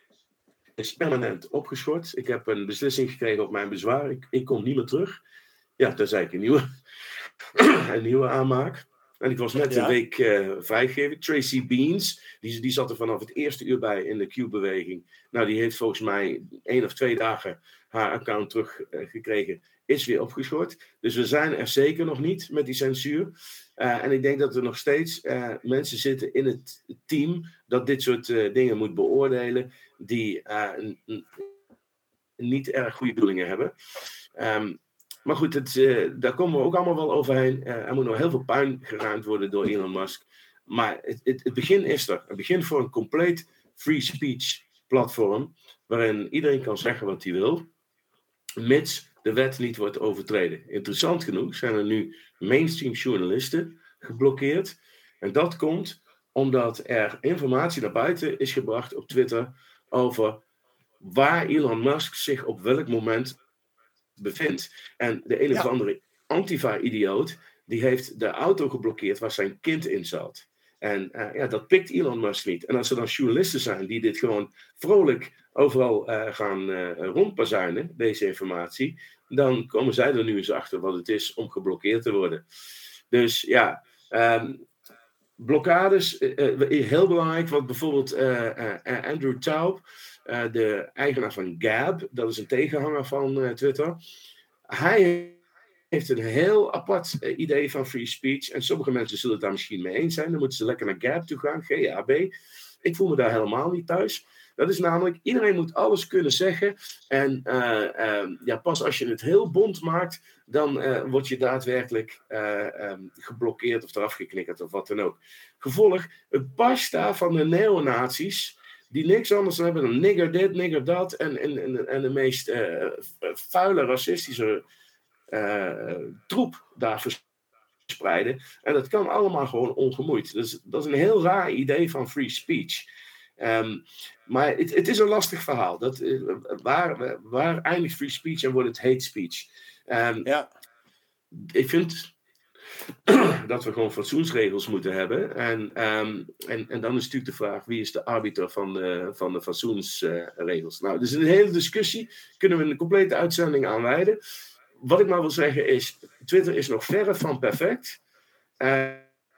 is permanent opgeschort. Ik heb een beslissing gekregen op mijn bezwaar. Ik, ik kom niet meer terug. Ja, tenzij ik een nieuwe, een nieuwe aanmaak. En ik was net ja. een week uh, vrijgegeven. Tracy Beans, die, die zat er vanaf het eerste uur bij in de Q-beweging. Nou, die heeft volgens mij één of twee dagen haar account teruggekregen. Uh, is weer opgeschort. Dus we zijn er zeker nog niet met die censuur. Uh, en ik denk dat er nog steeds uh, mensen zitten in het team dat dit soort uh, dingen moet beoordelen. Die uh, n- n- niet erg goede bedoelingen hebben. Um, Maar goed, het, uh, daar komen we ook allemaal wel overheen. Uh, er moet nog heel veel puin geruimd worden door Elon Musk. Maar het, het, het begin is er. Het begin voor een compleet free speech platform. Waarin iedereen kan zeggen wat hij wil. Mits de wet niet wordt overtreden. Interessant genoeg zijn er nu mainstream journalisten geblokkeerd. En dat komt omdat er informatie naar buiten is gebracht op Twitter. Over waar Elon Musk zich op welk moment bevindt. En de een of ja. andere Antifa-idioot, die heeft de auto geblokkeerd waar zijn kind in zat. En uh, ja, dat pikt Elon Musk niet. En als er dan journalisten zijn die dit gewoon vrolijk overal uh, gaan uh, rondbazuinen, deze informatie, dan komen zij er nu eens achter wat het is om geblokkeerd te worden. Dus ja, um, blokkades, uh, uh, heel belangrijk, want bijvoorbeeld uh, uh, Andrew Taub, Uh, de eigenaar van Gab, dat is een tegenhanger van uh, Twitter. Hij heeft een heel apart uh, idee van free speech. En sommige mensen zullen het daar misschien mee eens zijn. Dan moeten ze lekker naar Gab toe gaan, G A B. Ik voel me daar helemaal niet thuis. Dat is namelijk, iedereen moet alles kunnen zeggen. En uh, uh, ja, pas als je het heel bont maakt, dan uh, word je daadwerkelijk uh, um, geblokkeerd of eraf geknikkerd of wat dan ook. Gevolg, het basta van de neonazies, die niks anders hebben dan nigger dit, nigger dat. En, en, en, en de meest uh, vuile, racistische uh, troep daar verspreiden. En dat kan allemaal gewoon ongemoeid. Dus dat is een heel raar idee van free speech. Um, maar het, het is een lastig verhaal. Dat, uh, waar, waar eindigt free speech en wordt het hate speech? Um, ja. Ik vind dat we gewoon fatsoensregels moeten hebben. En, um, en, en dan is natuurlijk de vraag, wie is de arbiter van de, van de fatsoensregels? Uh, nou, dus een hele discussie kunnen we een complete uitzending aan wijden. Wat ik maar wil zeggen is, Twitter is nog verre van perfect. Uh,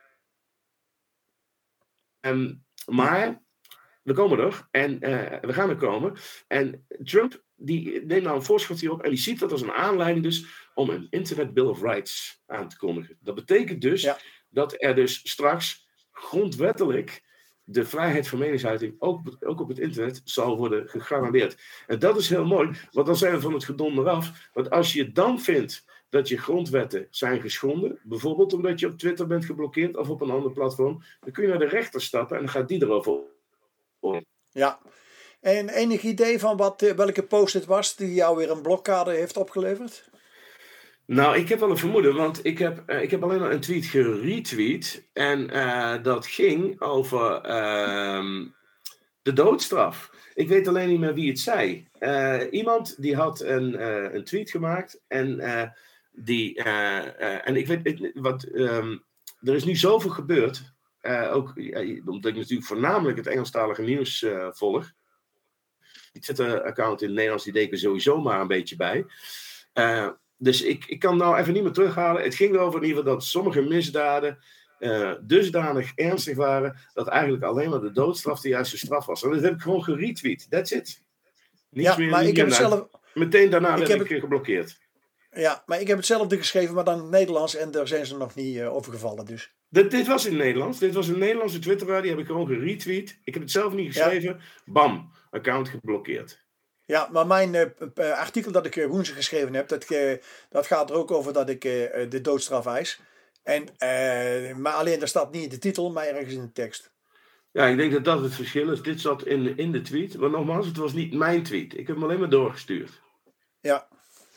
um, maar we komen er en uh, we gaan er komen. En Trump die neemt nou een voorschot hierop en die ziet dat als een aanleiding dus om een Internet Bill of Rights aan te kondigen. Dat betekent dus ja. dat er dus straks grondwettelijk de vrijheid van meningsuiting ook, ook op het internet zal worden gegarandeerd. En dat is heel mooi, want dan zijn we van het gedonder af. Want als je dan vindt dat je grondwetten zijn geschonden, bijvoorbeeld omdat je op Twitter bent geblokkeerd of op een ander platform, dan kun je naar de rechter stappen en dan gaat die erover om. Ja. En enig idee van wat, welke post het was die jou weer een blokkade heeft opgeleverd? Nou, ik heb wel een vermoeden, want ik heb, uh, ik heb alleen maar een tweet geretweet. En uh, dat ging over uh, de doodstraf. Ik weet alleen niet meer wie het zei. Uh, iemand die had een, uh, een tweet gemaakt. En, uh, die, uh, uh, en ik weet, ik, wat, um, er is nu zoveel gebeurd. Uh, ook uh, omdat ik natuurlijk voornamelijk het Engelstalige nieuws uh, volg. Twitter-account in het Nederlands, die deed ik er sowieso maar een beetje bij. Uh, dus ik, ik kan nou even niet meer terughalen. Het ging erover in ieder geval dat sommige misdaden uh, dusdanig ernstig waren, dat eigenlijk alleen maar de doodstraf de juiste straf was. En dat heb ik gewoon geretweet. That's it. Niets ja, meer, maar niet ik heb meer het naar. zelf... Meteen daarna ik werd heb ik het... geblokkeerd. Ja, maar ik heb hetzelfde geschreven, maar dan in het Nederlands. En daar zijn ze nog niet uh, overgevallen. Dus. Dit, dit was in het Nederlands. Dit was een Nederlandse Twitter, die heb ik gewoon geretweet. Ik heb het zelf niet geschreven. Ja. Bam, account geblokkeerd. Ja, maar mijn uh, artikel dat ik uh, woensdag geschreven heb, dat, uh, dat gaat er ook over dat ik uh, de doodstraf eis. En, uh, maar alleen daar staat niet in de titel, maar ergens in de tekst. Ja, ik denk dat dat het verschil is. Dit zat in, in de tweet. Maar nogmaals, het was niet mijn tweet. Ik heb hem alleen maar doorgestuurd. Ja.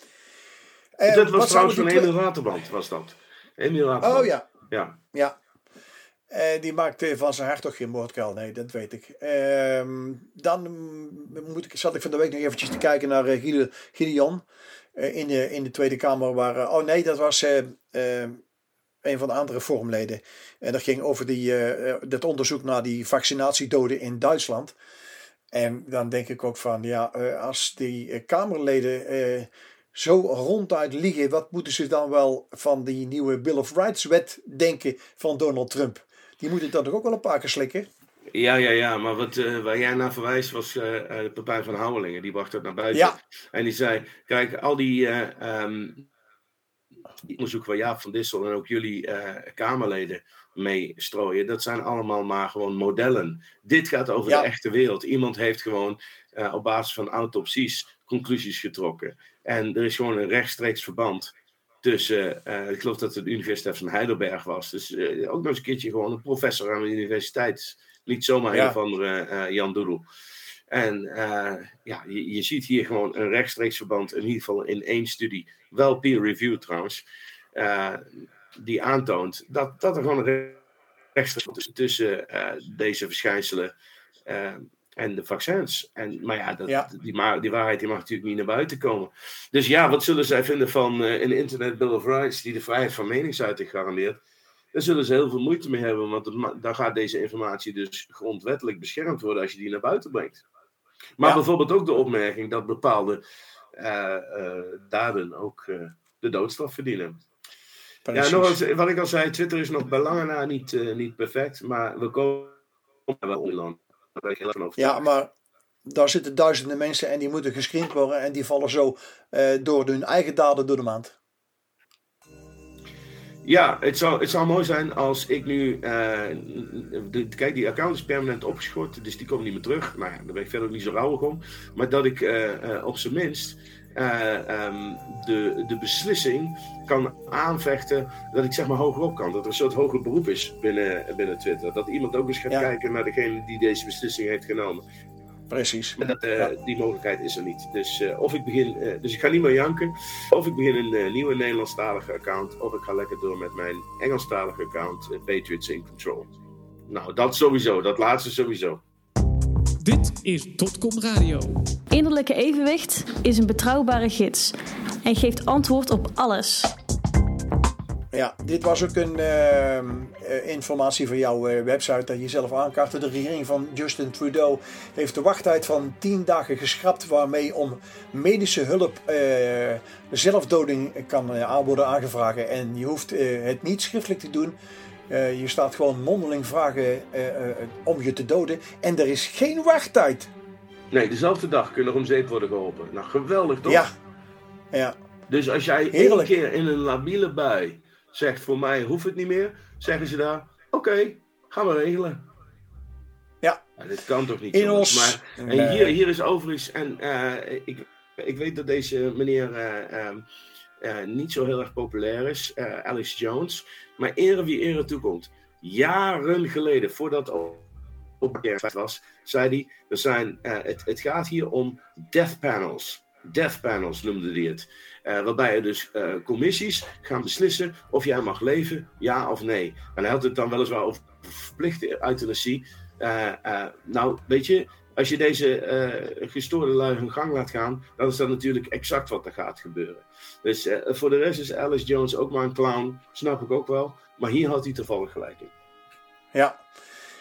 Uh, dat was trouwens van Emiel Waterband, was dat. Emiel Waterband. Oh ja. Ja. Ja. Uh, die maakt uh, van zijn hart toch geen moordkuil. Nee, dat weet ik. Uh, dan moet ik, zat ik van de week nog eventjes te kijken naar uh, Gideon. Uh, in, de, in de Tweede Kamer. Waar, uh, oh nee, dat was uh, uh, een van de andere forumleden. En dat ging over die, uh, dat onderzoek naar die vaccinatiedoden in Duitsland. En dan denk ik ook van, ja, uh, als die uh, Kamerleden uh, zo ronduit liegen, wat moeten ze dan wel van die nieuwe Bill of Rights wet denken van Donald Trump? Die moeten dan toch ook wel een paar keer slikken? Ja, ja, ja, maar wat, uh, waar jij naar verwijst was uh, de Partij van Houwelingen. Die bracht dat naar buiten. Ja. En die zei, kijk, al die, uh, um, die onderzoeken waar Jaap van Dissel en ook jullie uh, Kamerleden mee strooien, dat zijn allemaal maar gewoon modellen. Dit gaat over ja. de echte wereld. Iemand heeft gewoon uh, op basis van autopsies conclusies getrokken. En er is gewoon een rechtstreeks verband tussen, uh, ik geloof dat het de Universiteit van Heidelberg was. Dus uh, ook nog eens een keertje gewoon een professor aan de universiteit. Niet zomaar ja. een van de uh, Jan Doedel. En uh, ja, je, je ziet hier gewoon een rechtstreeks verband, in ieder geval in één studie, wel peer-reviewed trouwens, uh, die aantoont dat, dat er gewoon een rechtstreeks verband is tussen uh, deze verschijnselen uh, en de vaccins. En, maar ja, dat, ja. Die, die waarheid die mag natuurlijk niet naar buiten komen. Dus ja, wat zullen zij vinden van uh, een Internet Bill of Rights die de vrijheid van meningsuiting garandeert? Daar zullen ze heel veel moeite mee hebben, want het, dan gaat deze informatie dus grondwettelijk beschermd worden als je die naar buiten brengt. Maar ja. bijvoorbeeld ook de opmerking dat bepaalde uh, uh, daden ook uh, de doodstraf verdienen. Precies. Ja, nog eens, wat ik al zei, Twitter is nog bij lange na niet, uh, niet perfect, maar we komen wel online. Daar ben ik heel van overtuigd. Ja, maar daar zitten duizenden mensen en die moeten gescreend worden en die vallen zo uh, door hun eigen daden door de maand. Ja, het zou, het zou mooi zijn als ik nu... Uh, de, kijk, die account is permanent opgeschort, dus die komt niet meer terug. Nou ja, daar ben ik verder ook niet zo rouwig om. Maar dat ik uh, uh, op zijn minst uh, um, de, de beslissing kan aanvechten, dat ik zeg maar hogerop kan. Dat er een soort hoger beroep is binnen, binnen Twitter. Dat iemand ook eens gaat ja. kijken naar degene die deze beslissing heeft genomen. Precies. En dat, uh, ja. Die mogelijkheid is er niet. Dus, uh, of ik begin, uh, dus ik ga niet meer janken. Of ik begin een uh, nieuwe Nederlandstalige account. Of ik ga lekker door met mijn Engelstalige account. Uh, Patriots in Control. Nou, dat sowieso. Dat laatste sowieso. Dit is Dotcom Radio. Innerlijke evenwicht is een betrouwbare gids. En geeft antwoord op alles. Ja, dit was ook een uh, uh, informatie van jouw uh, website dat je zelf aankaartte. De regering van Justin Trudeau heeft de wachttijd van tien dagen geschrapt, waarmee om medische hulp uh, zelfdoding kan uh, aan worden aangevraagd. En je hoeft uh, het niet schriftelijk te doen. Uh, je staat gewoon mondeling vragen uh, uh, om je te doden. En er is geen wachttijd. Nee, dezelfde dag kun je nog om zeep worden geholpen. Nou, geweldig toch? Ja. ja. Dus als jij Heerlijk. één keer in een labiele bui zegt, voor mij hoeft het niet meer, zeggen ze daar, oké, okay, gaan we regelen. Ja. Ja, dit kan toch niet? In ons... Maar, en nee. hier, hier is overigens, en uh, ik, ik weet dat deze meneer uh, uh, uh, niet zo heel erg populair is, uh, Alex Jones, maar ere wie ere toekomt. Jaren geleden, voordat het op kerst was, zei hij, er zijn, uh, het, het gaat hier om death panels. Death panels noemde hij het. Uh, waarbij er dus uh, commissies gaan beslissen of jij mag leven, ja of nee. En hij had het dan weliswaar over verplichte euthanasie. Uh, uh, nou, weet je, als je deze uh, gestoorde lui hun gang laat gaan, dan is dat natuurlijk exact wat er gaat gebeuren. Dus uh, voor de rest is Alice Jones ook maar een clown, snap ik ook wel. Maar hier had hij toevallig gelijk in. Ja.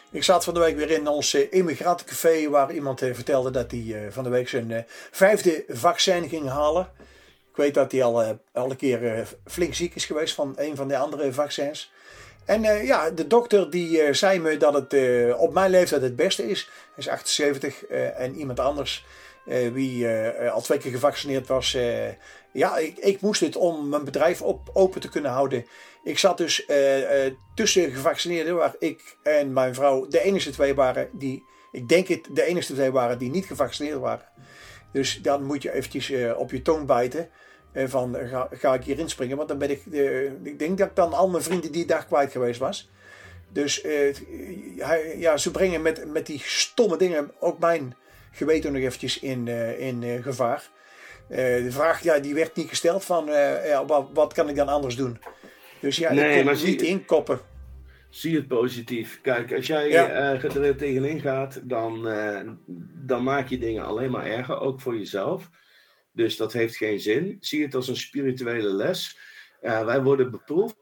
Ik zat van de week weer in ons uh, immigrantencafé waar iemand uh, vertelde dat hij uh, van de week zijn uh, vijfde vaccin ging halen. Ik weet dat hij al, uh, al een keer uh, flink ziek is geweest van een van de andere vaccins. En uh, ja, de dokter die uh, zei me dat het uh, op mijn leeftijd het beste is. Hij is achtenzeventig uh, en iemand anders uh, wie uh, al twee keer gevaccineerd was. Uh, ja, ik, ik moest het om mijn bedrijf op, open te kunnen houden. Ik zat dus uh, uh, tussen gevaccineerden waar ik en mijn vrouw de enige twee waren die, ik denk het, de enige twee waren die niet gevaccineerd waren. Dus dan moet je eventjes uh, op je tong bijten. Uh, van uh, ga, ga ik hier inspringen, want dan ben ik, uh, ik denk dat ik dan al mijn vrienden die dag kwijt geweest was. Dus uh, hij, ja, ze brengen met, met die stomme dingen ook mijn geweten nog eventjes in, uh, in uh, gevaar. Uh, de vraag ja, die werd niet gesteld van uh, ja, wat, wat kan ik dan anders doen? Dus ja, nee, ik kon zie, niet inkoppen. Zie het positief. Kijk, als jij ja. uh, er tegenin gaat, dan, uh, dan maak je dingen alleen maar erger, ook voor jezelf. Dus dat heeft geen zin. Zie het als een spirituele les. Uh, wij worden beproefd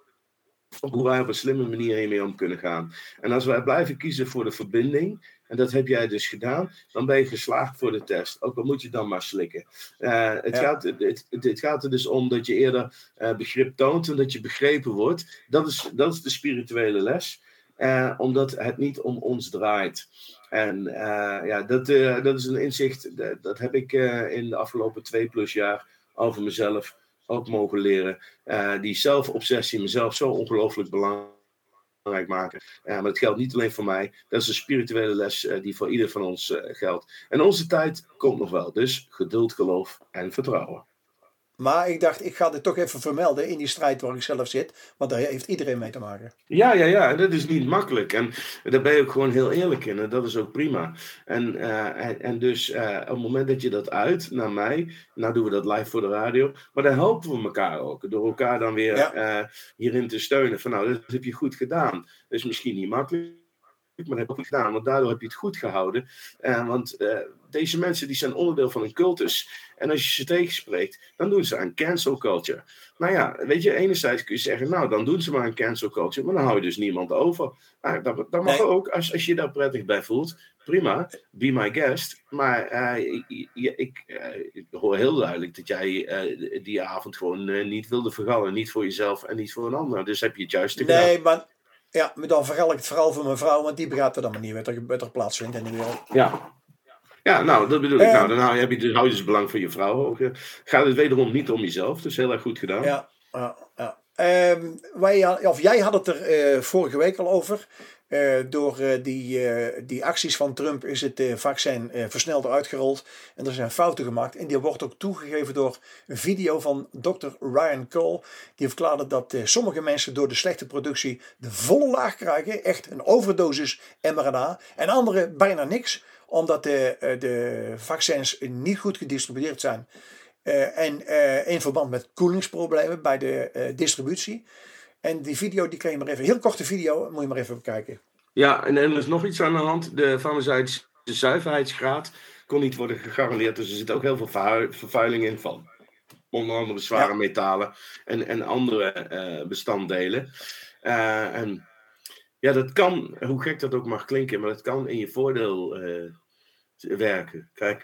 hoe wij op een slimme manier hiermee om kunnen gaan. En als wij blijven kiezen voor de verbinding, en dat heb jij dus gedaan, dan ben je geslaagd voor de test. Ook al moet je dan maar slikken. Uh, het, ja. gaat, het, het, het gaat er dus om dat je eerder uh, begrip toont en dat je begrepen wordt. Dat is, dat is de spirituele les. Uh, omdat het niet om ons draait. En uh, ja, dat, uh, dat is een inzicht, dat, dat heb ik uh, in de afgelopen twee plus jaar over mezelf ook mogen leren. Uh, die zelfobsessie mezelf zo ongelooflijk belangrijk maken. Uh, maar dat geldt niet alleen voor mij. Dat is een spirituele les uh, die voor ieder van ons uh, geldt. En onze tijd komt nog wel. Dus geduld, geloof en vertrouwen. Maar ik dacht, ik ga dit toch even vermelden in die strijd waar ik zelf zit. Want daar heeft iedereen mee te maken. Ja, ja, ja. Dat is niet makkelijk. En daar ben je ook gewoon heel eerlijk in. En dat is ook prima. En, uh, en, en dus uh, op het moment dat je dat uit naar mij. Nou doen we dat live voor de radio. Maar dan helpen we elkaar ook. Door elkaar dan weer ja. uh, hierin te steunen. Van nou, dat heb je goed gedaan. Dat is misschien niet makkelijk. Maar dat heb ik goed gedaan, want daardoor heb je het goed gehouden. Uh, want uh, deze mensen die zijn onderdeel van een cultus. En als je ze tegenspreekt, dan doen ze aan cancel culture. Nou ja, weet je, enerzijds kun je zeggen, nou, dan doen ze maar een cancel culture. Maar dan hou je dus niemand over. Nou, dat, dat mag nee. ook, als, als je je daar prettig bij voelt. Prima, be my guest. Maar uh, ik, ik, uh, ik hoor heel duidelijk dat jij uh, die avond gewoon uh, niet wilde vergallen. Niet voor jezelf en niet voor een ander. Dus heb je het juiste gedaan. Nee, maar... Ja, maar dan vergal ik het vooral voor mijn vrouw, want die begrijpt er dan maar niet wat er, wat er plaatsvindt in de wereld. Ja, ja nou, dat bedoel ik. Uh, nou, dan heb je dus, hou je dus belang voor je vrouw ook. Gaat het wederom niet om jezelf, dus heel erg goed gedaan. Ja, ja, ja. Um, wij, of jij had het er uh, vorige week al over. Uh, door uh, die, uh, die acties van Trump is het uh, vaccin uh, versneld uitgerold. En er zijn fouten gemaakt. En die wordt ook toegegeven door een video van dokter Ryan Cole. Die verklaarde dat uh, sommige mensen door de slechte productie de volle laag krijgen. Echt een overdosis mRNA. En anderen bijna niks. Omdat de, uh, de vaccins niet goed gedistribueerd zijn. Uh, en uh, in verband met koelingsproblemen bij de uh, distributie. En die video, die kan je maar even, heel korte video, moet je maar even bekijken. Ja, en er is nog iets aan de hand. De farmaceutische zuiverheidsgraad kon niet worden gegarandeerd. Dus er zit ook heel veel vervuiling in van onder andere zware ja. metalen en, en andere uh, bestanddelen. Uh, en ja, dat kan, hoe gek dat ook mag klinken, maar dat kan in je voordeel uh, werken. Kijk,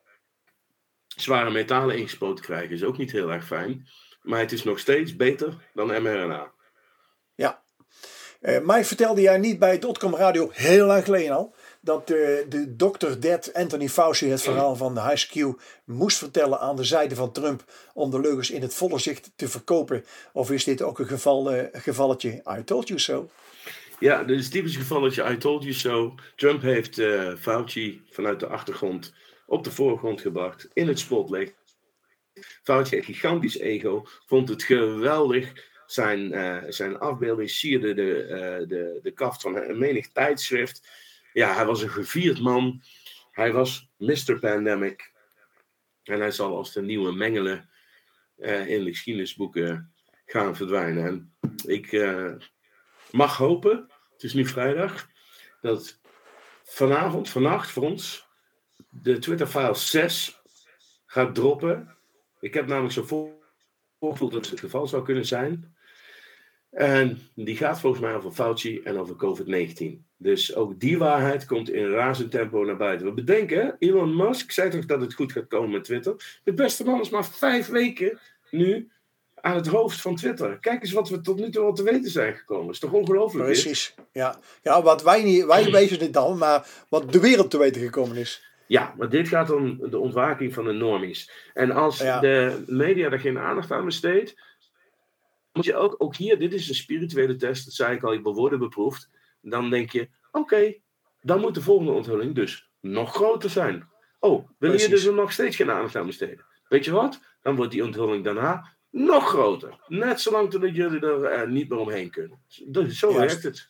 zware metalen ingespoten krijgen is ook niet heel erg fijn. Maar het is nog steeds beter dan mRNA. Ja. Uh, mij vertelde jij niet bij Dotcom Radio heel lang geleden al. Dat uh, de dokter Dead Anthony Fauci het verhaal van de H Q moest vertellen aan de zijde van Trump. Om de leugens in het volle zicht te verkopen. Of is dit ook een geval, uh, gevalletje I told you so? Ja, dit is typisch gevalletje I told you so. Trump heeft uh, Fauci vanuit de achtergrond op de voorgrond gebracht. In het spotlicht. Fauci heeft een gigantisch ego. Vond het geweldig. Zijn, uh, zijn afbeelding sierde de, uh, de, de kaft van een menig tijdschrift. Ja, hij was een gevierd man. Hij was mister Pandemic. En hij zal als de nieuwe Mengele uh, in de geschiedenisboeken gaan verdwijnen. En ik uh, mag hopen, het is nu vrijdag, dat vanavond, vannacht voor ons, de Twitter-file zes gaat droppen. Ik heb namelijk zo voorgevoeld dat het het geval zou kunnen zijn. En die gaat volgens mij over Fauci en over covid negentien. Dus ook die waarheid komt in razend tempo naar buiten. We bedenken, Elon Musk zei toch dat het goed gaat komen met Twitter. De beste man is maar vijf weken nu aan het hoofd van Twitter. Kijk eens wat we tot nu toe al te weten zijn gekomen. Is toch ongelooflijk? Precies, ja. Ja, wat wij niet, wij weten het dan, maar wat de wereld te weten gekomen is. Ja, maar dit gaat om de ontwaking van de normies. En als Ja. de media er geen aandacht aan besteedt, moet je ook, ook hier, dit is een spirituele test, dat zei ik al, je worden beproefd. Dan denk je, oké, okay, dan moet de volgende onthulling dus nog groter zijn. Oh, wil je dus er nog steeds geen aandacht aan besteden? Weet je wat? Dan wordt die onthulling daarna nog groter. Net zolang totdat jullie er uh, niet meer omheen kunnen. Dus zo Juist. werkt het.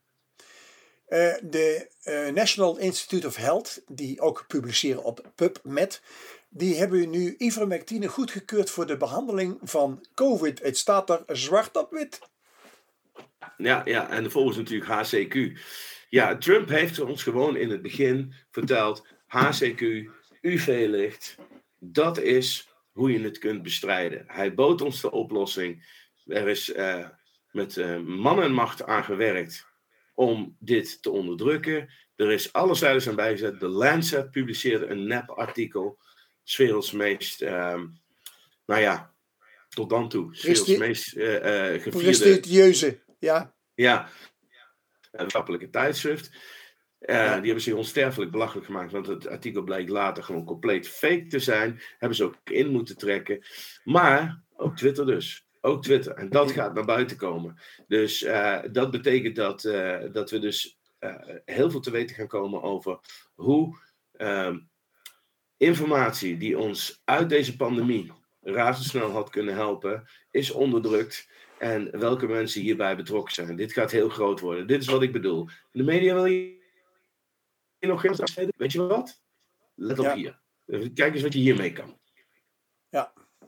Uh, de uh, National Institute of Health, die ook publiceren op PubMed, die hebben nu ivermectine goedgekeurd voor de behandeling van COVID. Het staat er zwart op wit. Ja, ja, en volgens natuurlijk H C Q. Ja, Trump heeft ons gewoon in het begin verteld, H C Q, U V-licht, dat is hoe je het kunt bestrijden. Hij bood ons de oplossing. Er is uh, met uh, man en macht aan gewerkt om dit te onderdrukken. Er is alle zijders aan bijgezet. De Lancet publiceerde een nep-artikel. 's werelds meest, uh, nou ja, tot dan toe, 's werelds Presti- meest uh, uh, gevierde... Prestigieuze, ja. Ja, een wetenschappelijke tijdschrift. Uh, Ja. Die hebben zich onsterfelijk belachelijk gemaakt, want het artikel bleek later gewoon compleet fake te zijn. Hebben ze ook in moeten trekken. Maar ook Twitter dus. Ook Twitter. En dat gaat naar buiten komen. Dus uh, dat betekent dat, uh, dat we dus uh, heel veel te weten gaan komen over hoe uh, informatie die ons uit deze pandemie razendsnel had kunnen helpen, is onderdrukt. En welke mensen hierbij betrokken zijn. Dit gaat heel groot worden. Dit is wat ik bedoel. De media wil je nog geen aansteden. Weet je wat? Let op Ja. hier. Kijk eens wat je hiermee kan. Ja.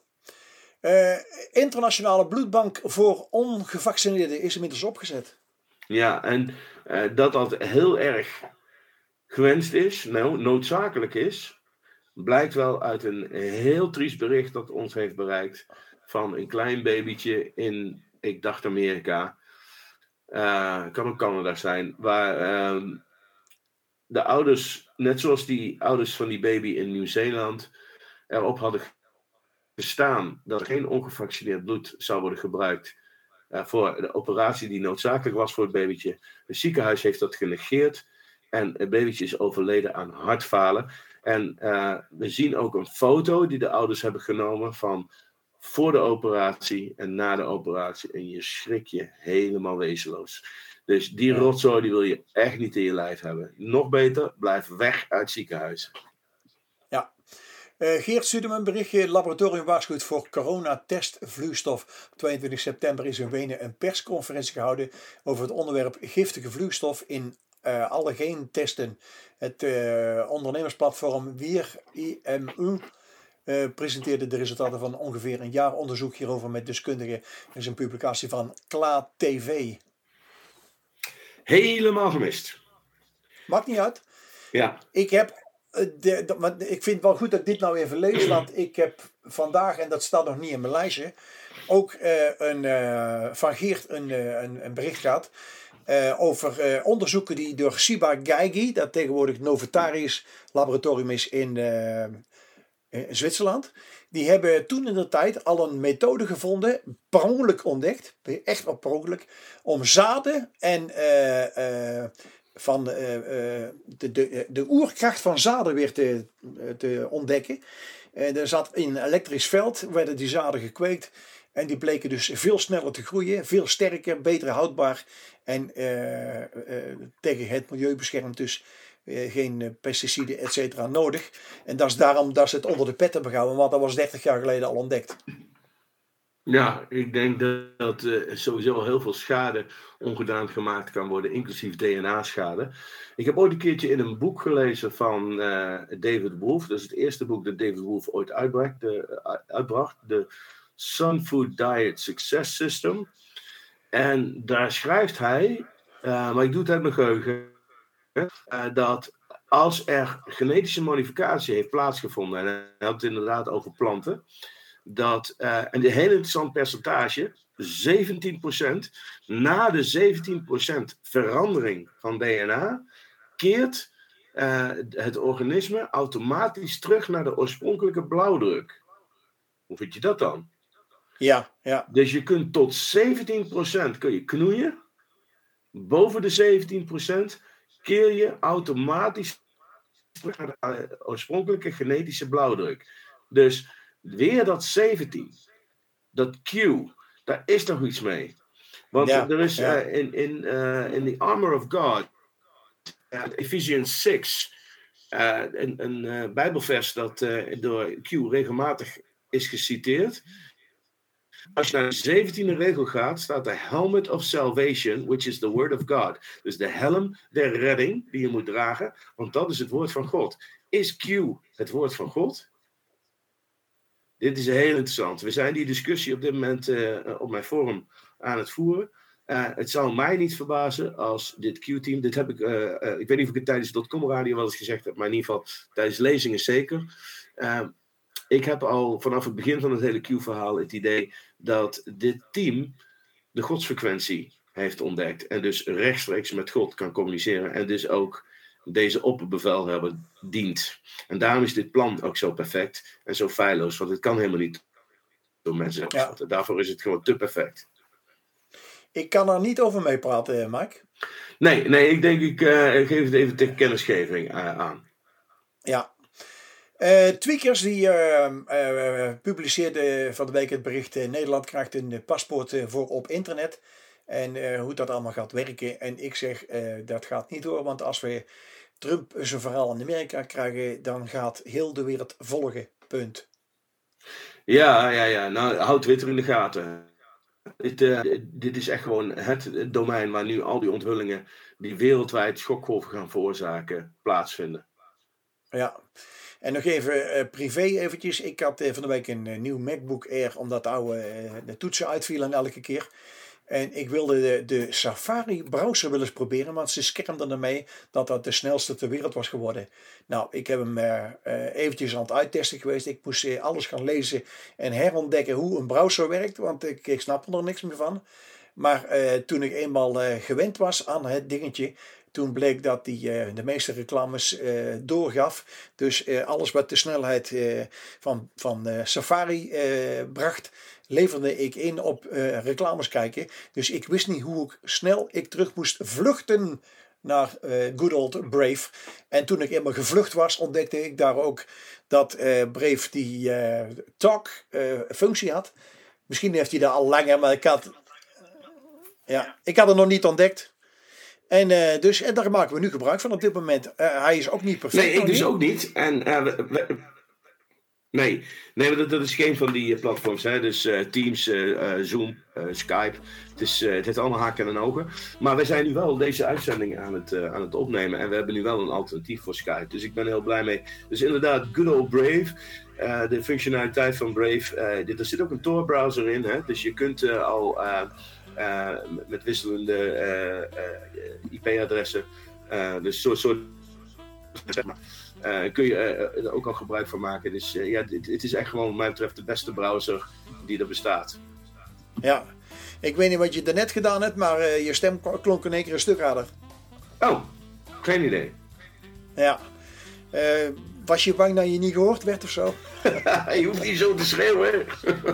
Uh, internationale bloedbank voor ongevaccineerden is inmiddels opgezet. Ja, en uh, dat dat heel erg gewenst is, nou, noodzakelijk is, blijkt wel uit een heel triest bericht dat ons heeft bereikt van een klein babytje in, ik dacht Amerika, uh, kan ook Canada zijn, waar uh, de ouders, net zoals die ouders van die baby in Nieuw-Zeeland, erop hadden gestaan dat er geen ongevaccineerd bloed zou worden gebruikt uh, voor de operatie die noodzakelijk was voor het babytje. Het ziekenhuis heeft dat genegeerd en het babytje is overleden aan hartfalen. En uh, we zien ook een foto die de ouders hebben genomen van voor de operatie en na de operatie. En je schrik je helemaal wezenloos. Dus die Ja. rotzooi die wil je echt niet in je lijf hebben. Nog beter, blijf weg uit ziekenhuizen. Ja. Uh, Geert stuurde me een berichtje. Laboratorium waarschuwt voor coronatestvloeistof. Op tweeëntwintig september is in Wenen een persconferentie gehouden over het onderwerp giftige vloeistof in uh, alle gentesten. Het uh, ondernemersplatform Vir I M U uh, presenteerde de resultaten van ongeveer een jaar onderzoek hierover met deskundigen. Er is een publicatie van Kla T V. Helemaal gemist. Maakt niet uit. Ja. Ik heb De, de, maar ik vind het wel goed dat ik dit nou even lees, want ik heb vandaag, en dat staat nog niet in mijn lijstje, ook uh, een, uh, van Geert een, uh, een, een bericht gehad uh, over uh, onderzoeken die door Ciba Geigy, dat tegenwoordig Novatarius laboratorium is in, uh, in Zwitserland. Die hebben toen in de tijd al een methode gevonden, per ongeluk ontdekt, echt wel per ongeluk, om zaden en uh, uh, van uh, uh, de, de, de oerkracht van zaden weer te, te ontdekken. Uh, er zat in een elektrisch veld, werden die zaden gekweekt. En die bleken dus veel sneller te groeien, veel sterker, beter houdbaar. En uh, uh, tegen het milieu beschermd, dus uh, geen uh, pesticiden, et cetera nodig. En dat is daarom dat ze het onder de pet hebben gehouden, want dat was dertig jaar geleden al ontdekt. Ja, ik denk dat, dat uh, sowieso heel veel schade ongedaan gemaakt kan worden, inclusief D N A-schade. Ik heb ooit een keertje in een boek gelezen van uh, David Wolf. Dat is het eerste boek dat David Wolf ooit uitbracht, de, uh, uitbracht. De Sun Food Diet Success System. En daar schrijft hij, uh, maar ik doe het uit mijn geheugen, uh, dat als er genetische modificatie heeft plaatsgevonden, en hij had het inderdaad over planten, dat, uh, en een heel interessant percentage, zeventien procent, na de zeventien procent verandering van D N A, keert uh, het organisme automatisch terug naar de oorspronkelijke blauwdruk. Hoe vind je dat dan? Ja, ja. Dus je kunt tot zeventien procent kun je knoeien. Boven de zeventien procent keer je automatisch terug naar de uh, oorspronkelijke genetische blauwdruk. Dus weer dat zeventien, dat Q, daar is toch iets mee. Want ja, er is ja. uh, in, in, uh, in the Armor of God, uh, Ephesians zes, uh, een, een uh, bijbelvers dat uh, door Q regelmatig is geciteerd. Als je naar de zeventiende regel gaat, staat de helmet of salvation, which is the word of God. Dus de helm der redding die je moet dragen, want dat is het woord van God. Is Q het woord van God? Dit is heel interessant. We zijn die discussie op dit moment uh, op mijn forum aan het voeren. Uh, het zou mij niet verbazen als dit Q-team, dit heb ik, uh, uh, ik weet niet of ik het tijdens de .com radio wel eens gezegd heb, maar in ieder geval tijdens lezingen zeker. Uh, ik heb al vanaf het begin van het hele Q-verhaal het idee dat dit team de godsfrequentie heeft ontdekt en dus rechtstreeks met God kan communiceren en dus ook deze opperbevelhebber dient. En daarom is dit plan ook zo perfect en zo feilloos, want het kan helemaal niet door mensen opvatten. Ja. Daarvoor is het gewoon te perfect. Ik kan er niet over meepraten, Mike. Nee, nee, ik denk ik uh, geef het even ter kennisgeving uh, aan. Ja. Uh, Tweakers die uh, uh, publiceerde van de week het bericht uh, Nederland krijgt een paspoort uh, voor op internet. En uh, hoe dat allemaal gaat werken. En ik zeg, uh, dat gaat niet door. Want als we Trump zijn verhaal in Amerika krijgen, dan gaat heel de wereld volgen. Punt. Ja, ja, ja. Nou, houd Twitter in de gaten. Dit, uh, dit is echt gewoon het domein waar nu al die onthullingen die wereldwijd schokgolven gaan veroorzaken plaatsvinden. Ja. En nog even uh, privé eventjes. Ik had uh, van de week een uh, nieuw MacBook Air, omdat de oude uh, de toetsen uitvielen elke keer. En ik wilde de, de Safari browser wel eens proberen, want ze schermden ermee dat dat de snelste ter wereld was geworden. Nou, ik heb hem uh, uh, eventjes aan het uittesten geweest. Ik moest uh, alles gaan lezen en herontdekken hoe een browser werkt, want ik, ik snap er niks meer van. Maar uh, toen ik eenmaal uh, gewend was aan het dingetje, toen bleek dat die uh, de meeste reclames uh, doorgaf. Dus uh, alles wat de snelheid uh, van, van uh, Safari uh, bracht, leverde ik in op uh, reclames kijken. Dus ik wist niet hoe ik snel ik terug moest vluchten naar uh, good old Brave. En toen ik eenmaal gevlucht was, ontdekte ik daar ook dat uh, Brave die uh, talk uh, functie had. Misschien heeft hij daar al langer, maar ik had, ja, ik had het nog niet ontdekt. En, uh, dus, en daar maken we nu gebruik van op dit moment. Uh, hij is ook niet perfect. Nee, ik dus ook niet. En, uh, we, we, nee, nee dat, dat is geen van die uh, platforms. Hè. Dus uh, Teams, uh, uh, Zoom, uh, Skype. Het, is, uh, het heeft allemaal haken en ogen. Maar we zijn nu wel deze uitzending aan het, uh, aan het opnemen. En we hebben nu wel een alternatief voor Skype. Dus ik ben er heel blij mee. Dus inderdaad, good old Brave. Uh, de functionaliteit van Brave. Uh, dit, er zit ook een Tor browser in. Hè. Dus je kunt uh, al... Uh, Uh, met wisselende uh, uh, I P-adressen. Uh, dus soort, soort zeg maar, uh, kun je uh, er ook al gebruik van maken. Dus uh, ja, het, het is echt gewoon wat mij betreft de beste browser die er bestaat. Ja, ik weet niet wat je daarnet gedaan hebt, maar uh, je stem klonk in één keer een stuk harder. Oh, geen idee. Ja. Uh, was je bang dat je niet gehoord werd of zo? Je hoeft niet zo te schreeuwen.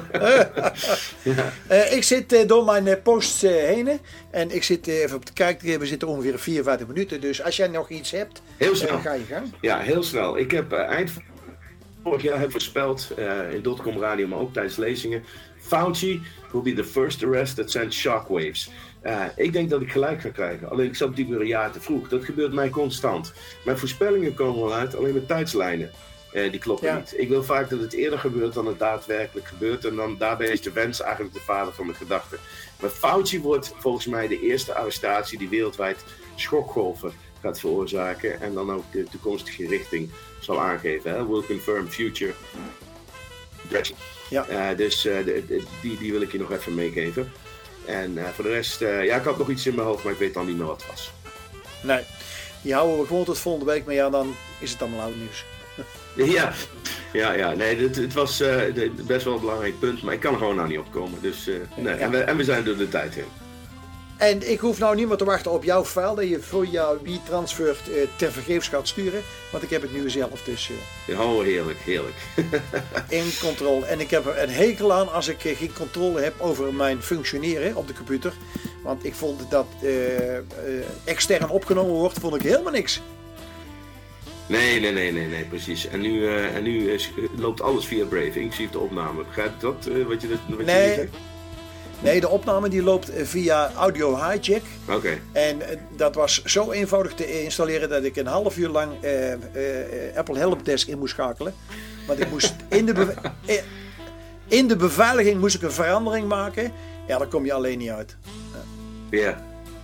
ja. uh, ik zit uh, door mijn uh, posts uh, heen. En ik zit uh, even op te kijken. We zitten ongeveer vierenvijftig minuten. Dus als jij nog iets hebt, heel snel. Uh, ga je gang. Ja, heel snel. Ik heb uh, eind vorig jaar heb voorspeld uh, in .com radio, maar ook tijdens lezingen. Fauci will be the first arrest that sends shockwaves. Uh, ik denk dat ik gelijk ga krijgen. Alleen ik zat natuurlijk weer een jaar te vroeg. Dat gebeurt mij constant. Mijn voorspellingen komen wel uit, alleen mijn tijdslijnen. Uh, die kloppen ja. niet. Ik wil vaak dat het eerder gebeurt dan het daadwerkelijk gebeurt. En dan daarbij is de wens eigenlijk de vader van mijn gedachten. Maar Fauci wordt volgens mij de eerste arrestatie die wereldwijd schokgolven gaat veroorzaken. En dan ook de toekomstige richting zal aangeven. Hè? Will confirm future direction. Ja. Uh, dus uh, de, de, die, die wil ik je nog even meegeven. En uh, voor de rest, uh, ja, ik had nog iets in mijn hoofd, maar ik weet dan niet meer wat het was. Nee, die houden we gewoon tot volgende week, maar ja, dan is het allemaal oud nieuws. Ja, Ja, ja, nee, het, het was uh, de, best wel een belangrijk punt, maar ik kan er gewoon nou niet op komen. Dus, uh, nee, ja. en, we, en we zijn door de tijd heen. En ik hoef nou niet meer te wachten op jouw file dat je voor jouw WeTransfer uh, ter vergeefs gaat sturen. Want ik heb het nu zelf, dus... Uh, oh, heerlijk, heerlijk. in controle. En ik heb er een hekel aan als ik uh, geen controle heb over mijn functioneren op de computer. Want ik vond dat uh, uh, extern opgenomen wordt, vond ik helemaal niks. Nee, nee, nee, nee, nee, precies. En nu, uh, en nu is, loopt alles via Brave, inclusief de opname. Begrijp je dat, uh, wat je, wat nee. je zegt? Nee, de opname die loopt via Audio Hijack. Oké. Okay. En uh, dat was zo eenvoudig te installeren dat ik een half uur lang uh, uh, Apple Helpdesk in moest schakelen. Want ik moest in de, be- in de beveiliging moest ik een verandering maken. Ja, daar kom je alleen niet uit. Ja. Yeah.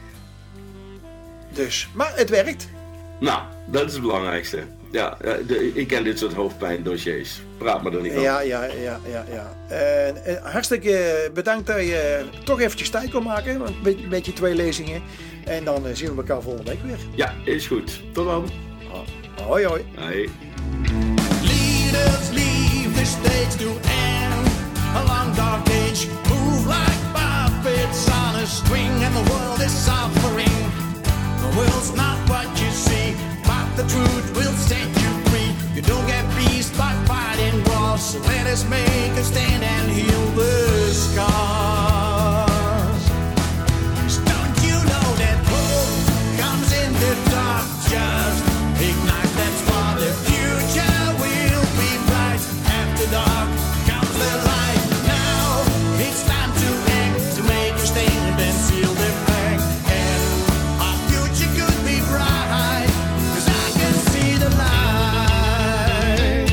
Dus, maar het werkt. Nou, dat is het belangrijkste. Ja, de, ik ken dit soort hoofdpijndossiers. Praat me er niet van. Ja, ja, ja, ja. ja. Uh, uh, hartstikke bedankt dat je uh, toch eventjes tijd kon maken. Met, met je twee lezingen. En dan uh, zien we elkaar volgende week weer. Ja, is goed. Tot dan. Oh, hoi, hoi. Hoi. Leaders leave the stage to end a long dark age. Move like puppets on a string and the world is suffering. The world's not what you see, but the truth will set you free. You don't get peace by fighting wars, so let us make a stand and heal the scars. Don't you know that hope comes in the dark? Just ignite that spark. The future will be bright. After dark comes the light. Now it's time to act, to make a stand and seal the fact. And our future could be bright, 'cause I can see the light.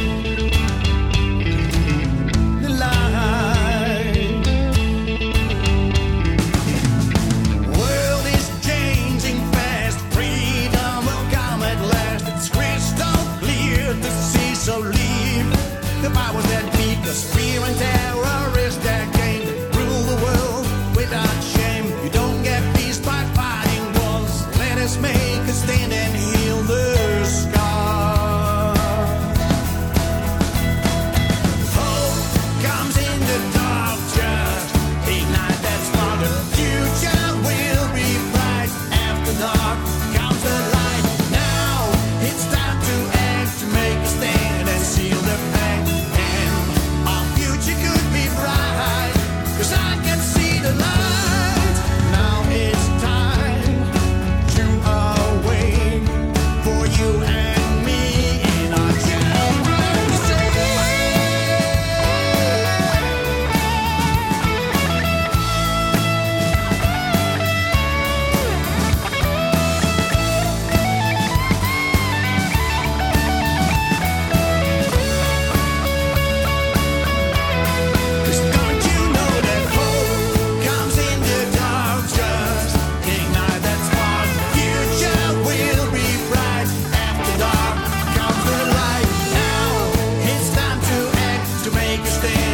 The light. World is changing fast. Freedom will come at last. It's crystal clear to see, so leave the powers that be, 'cause fear and terrorists that came rule the world without shame. You don't get peace by fighting wars. Let us make a stand and heal the scars. Hope comes in the dark, just ignite that spark. The future will be bright. After dark comes the light. Now it's time to act, to make a stand and seal the fact. And our future could be bright, 'cause I can see the light. Now it's time to awake for you and me in our children's day. Cause don't you know that hope comes in the dark? Just ignite that spark. Future will be bright. After dark comes the light. Now it's time to act, to make a stand.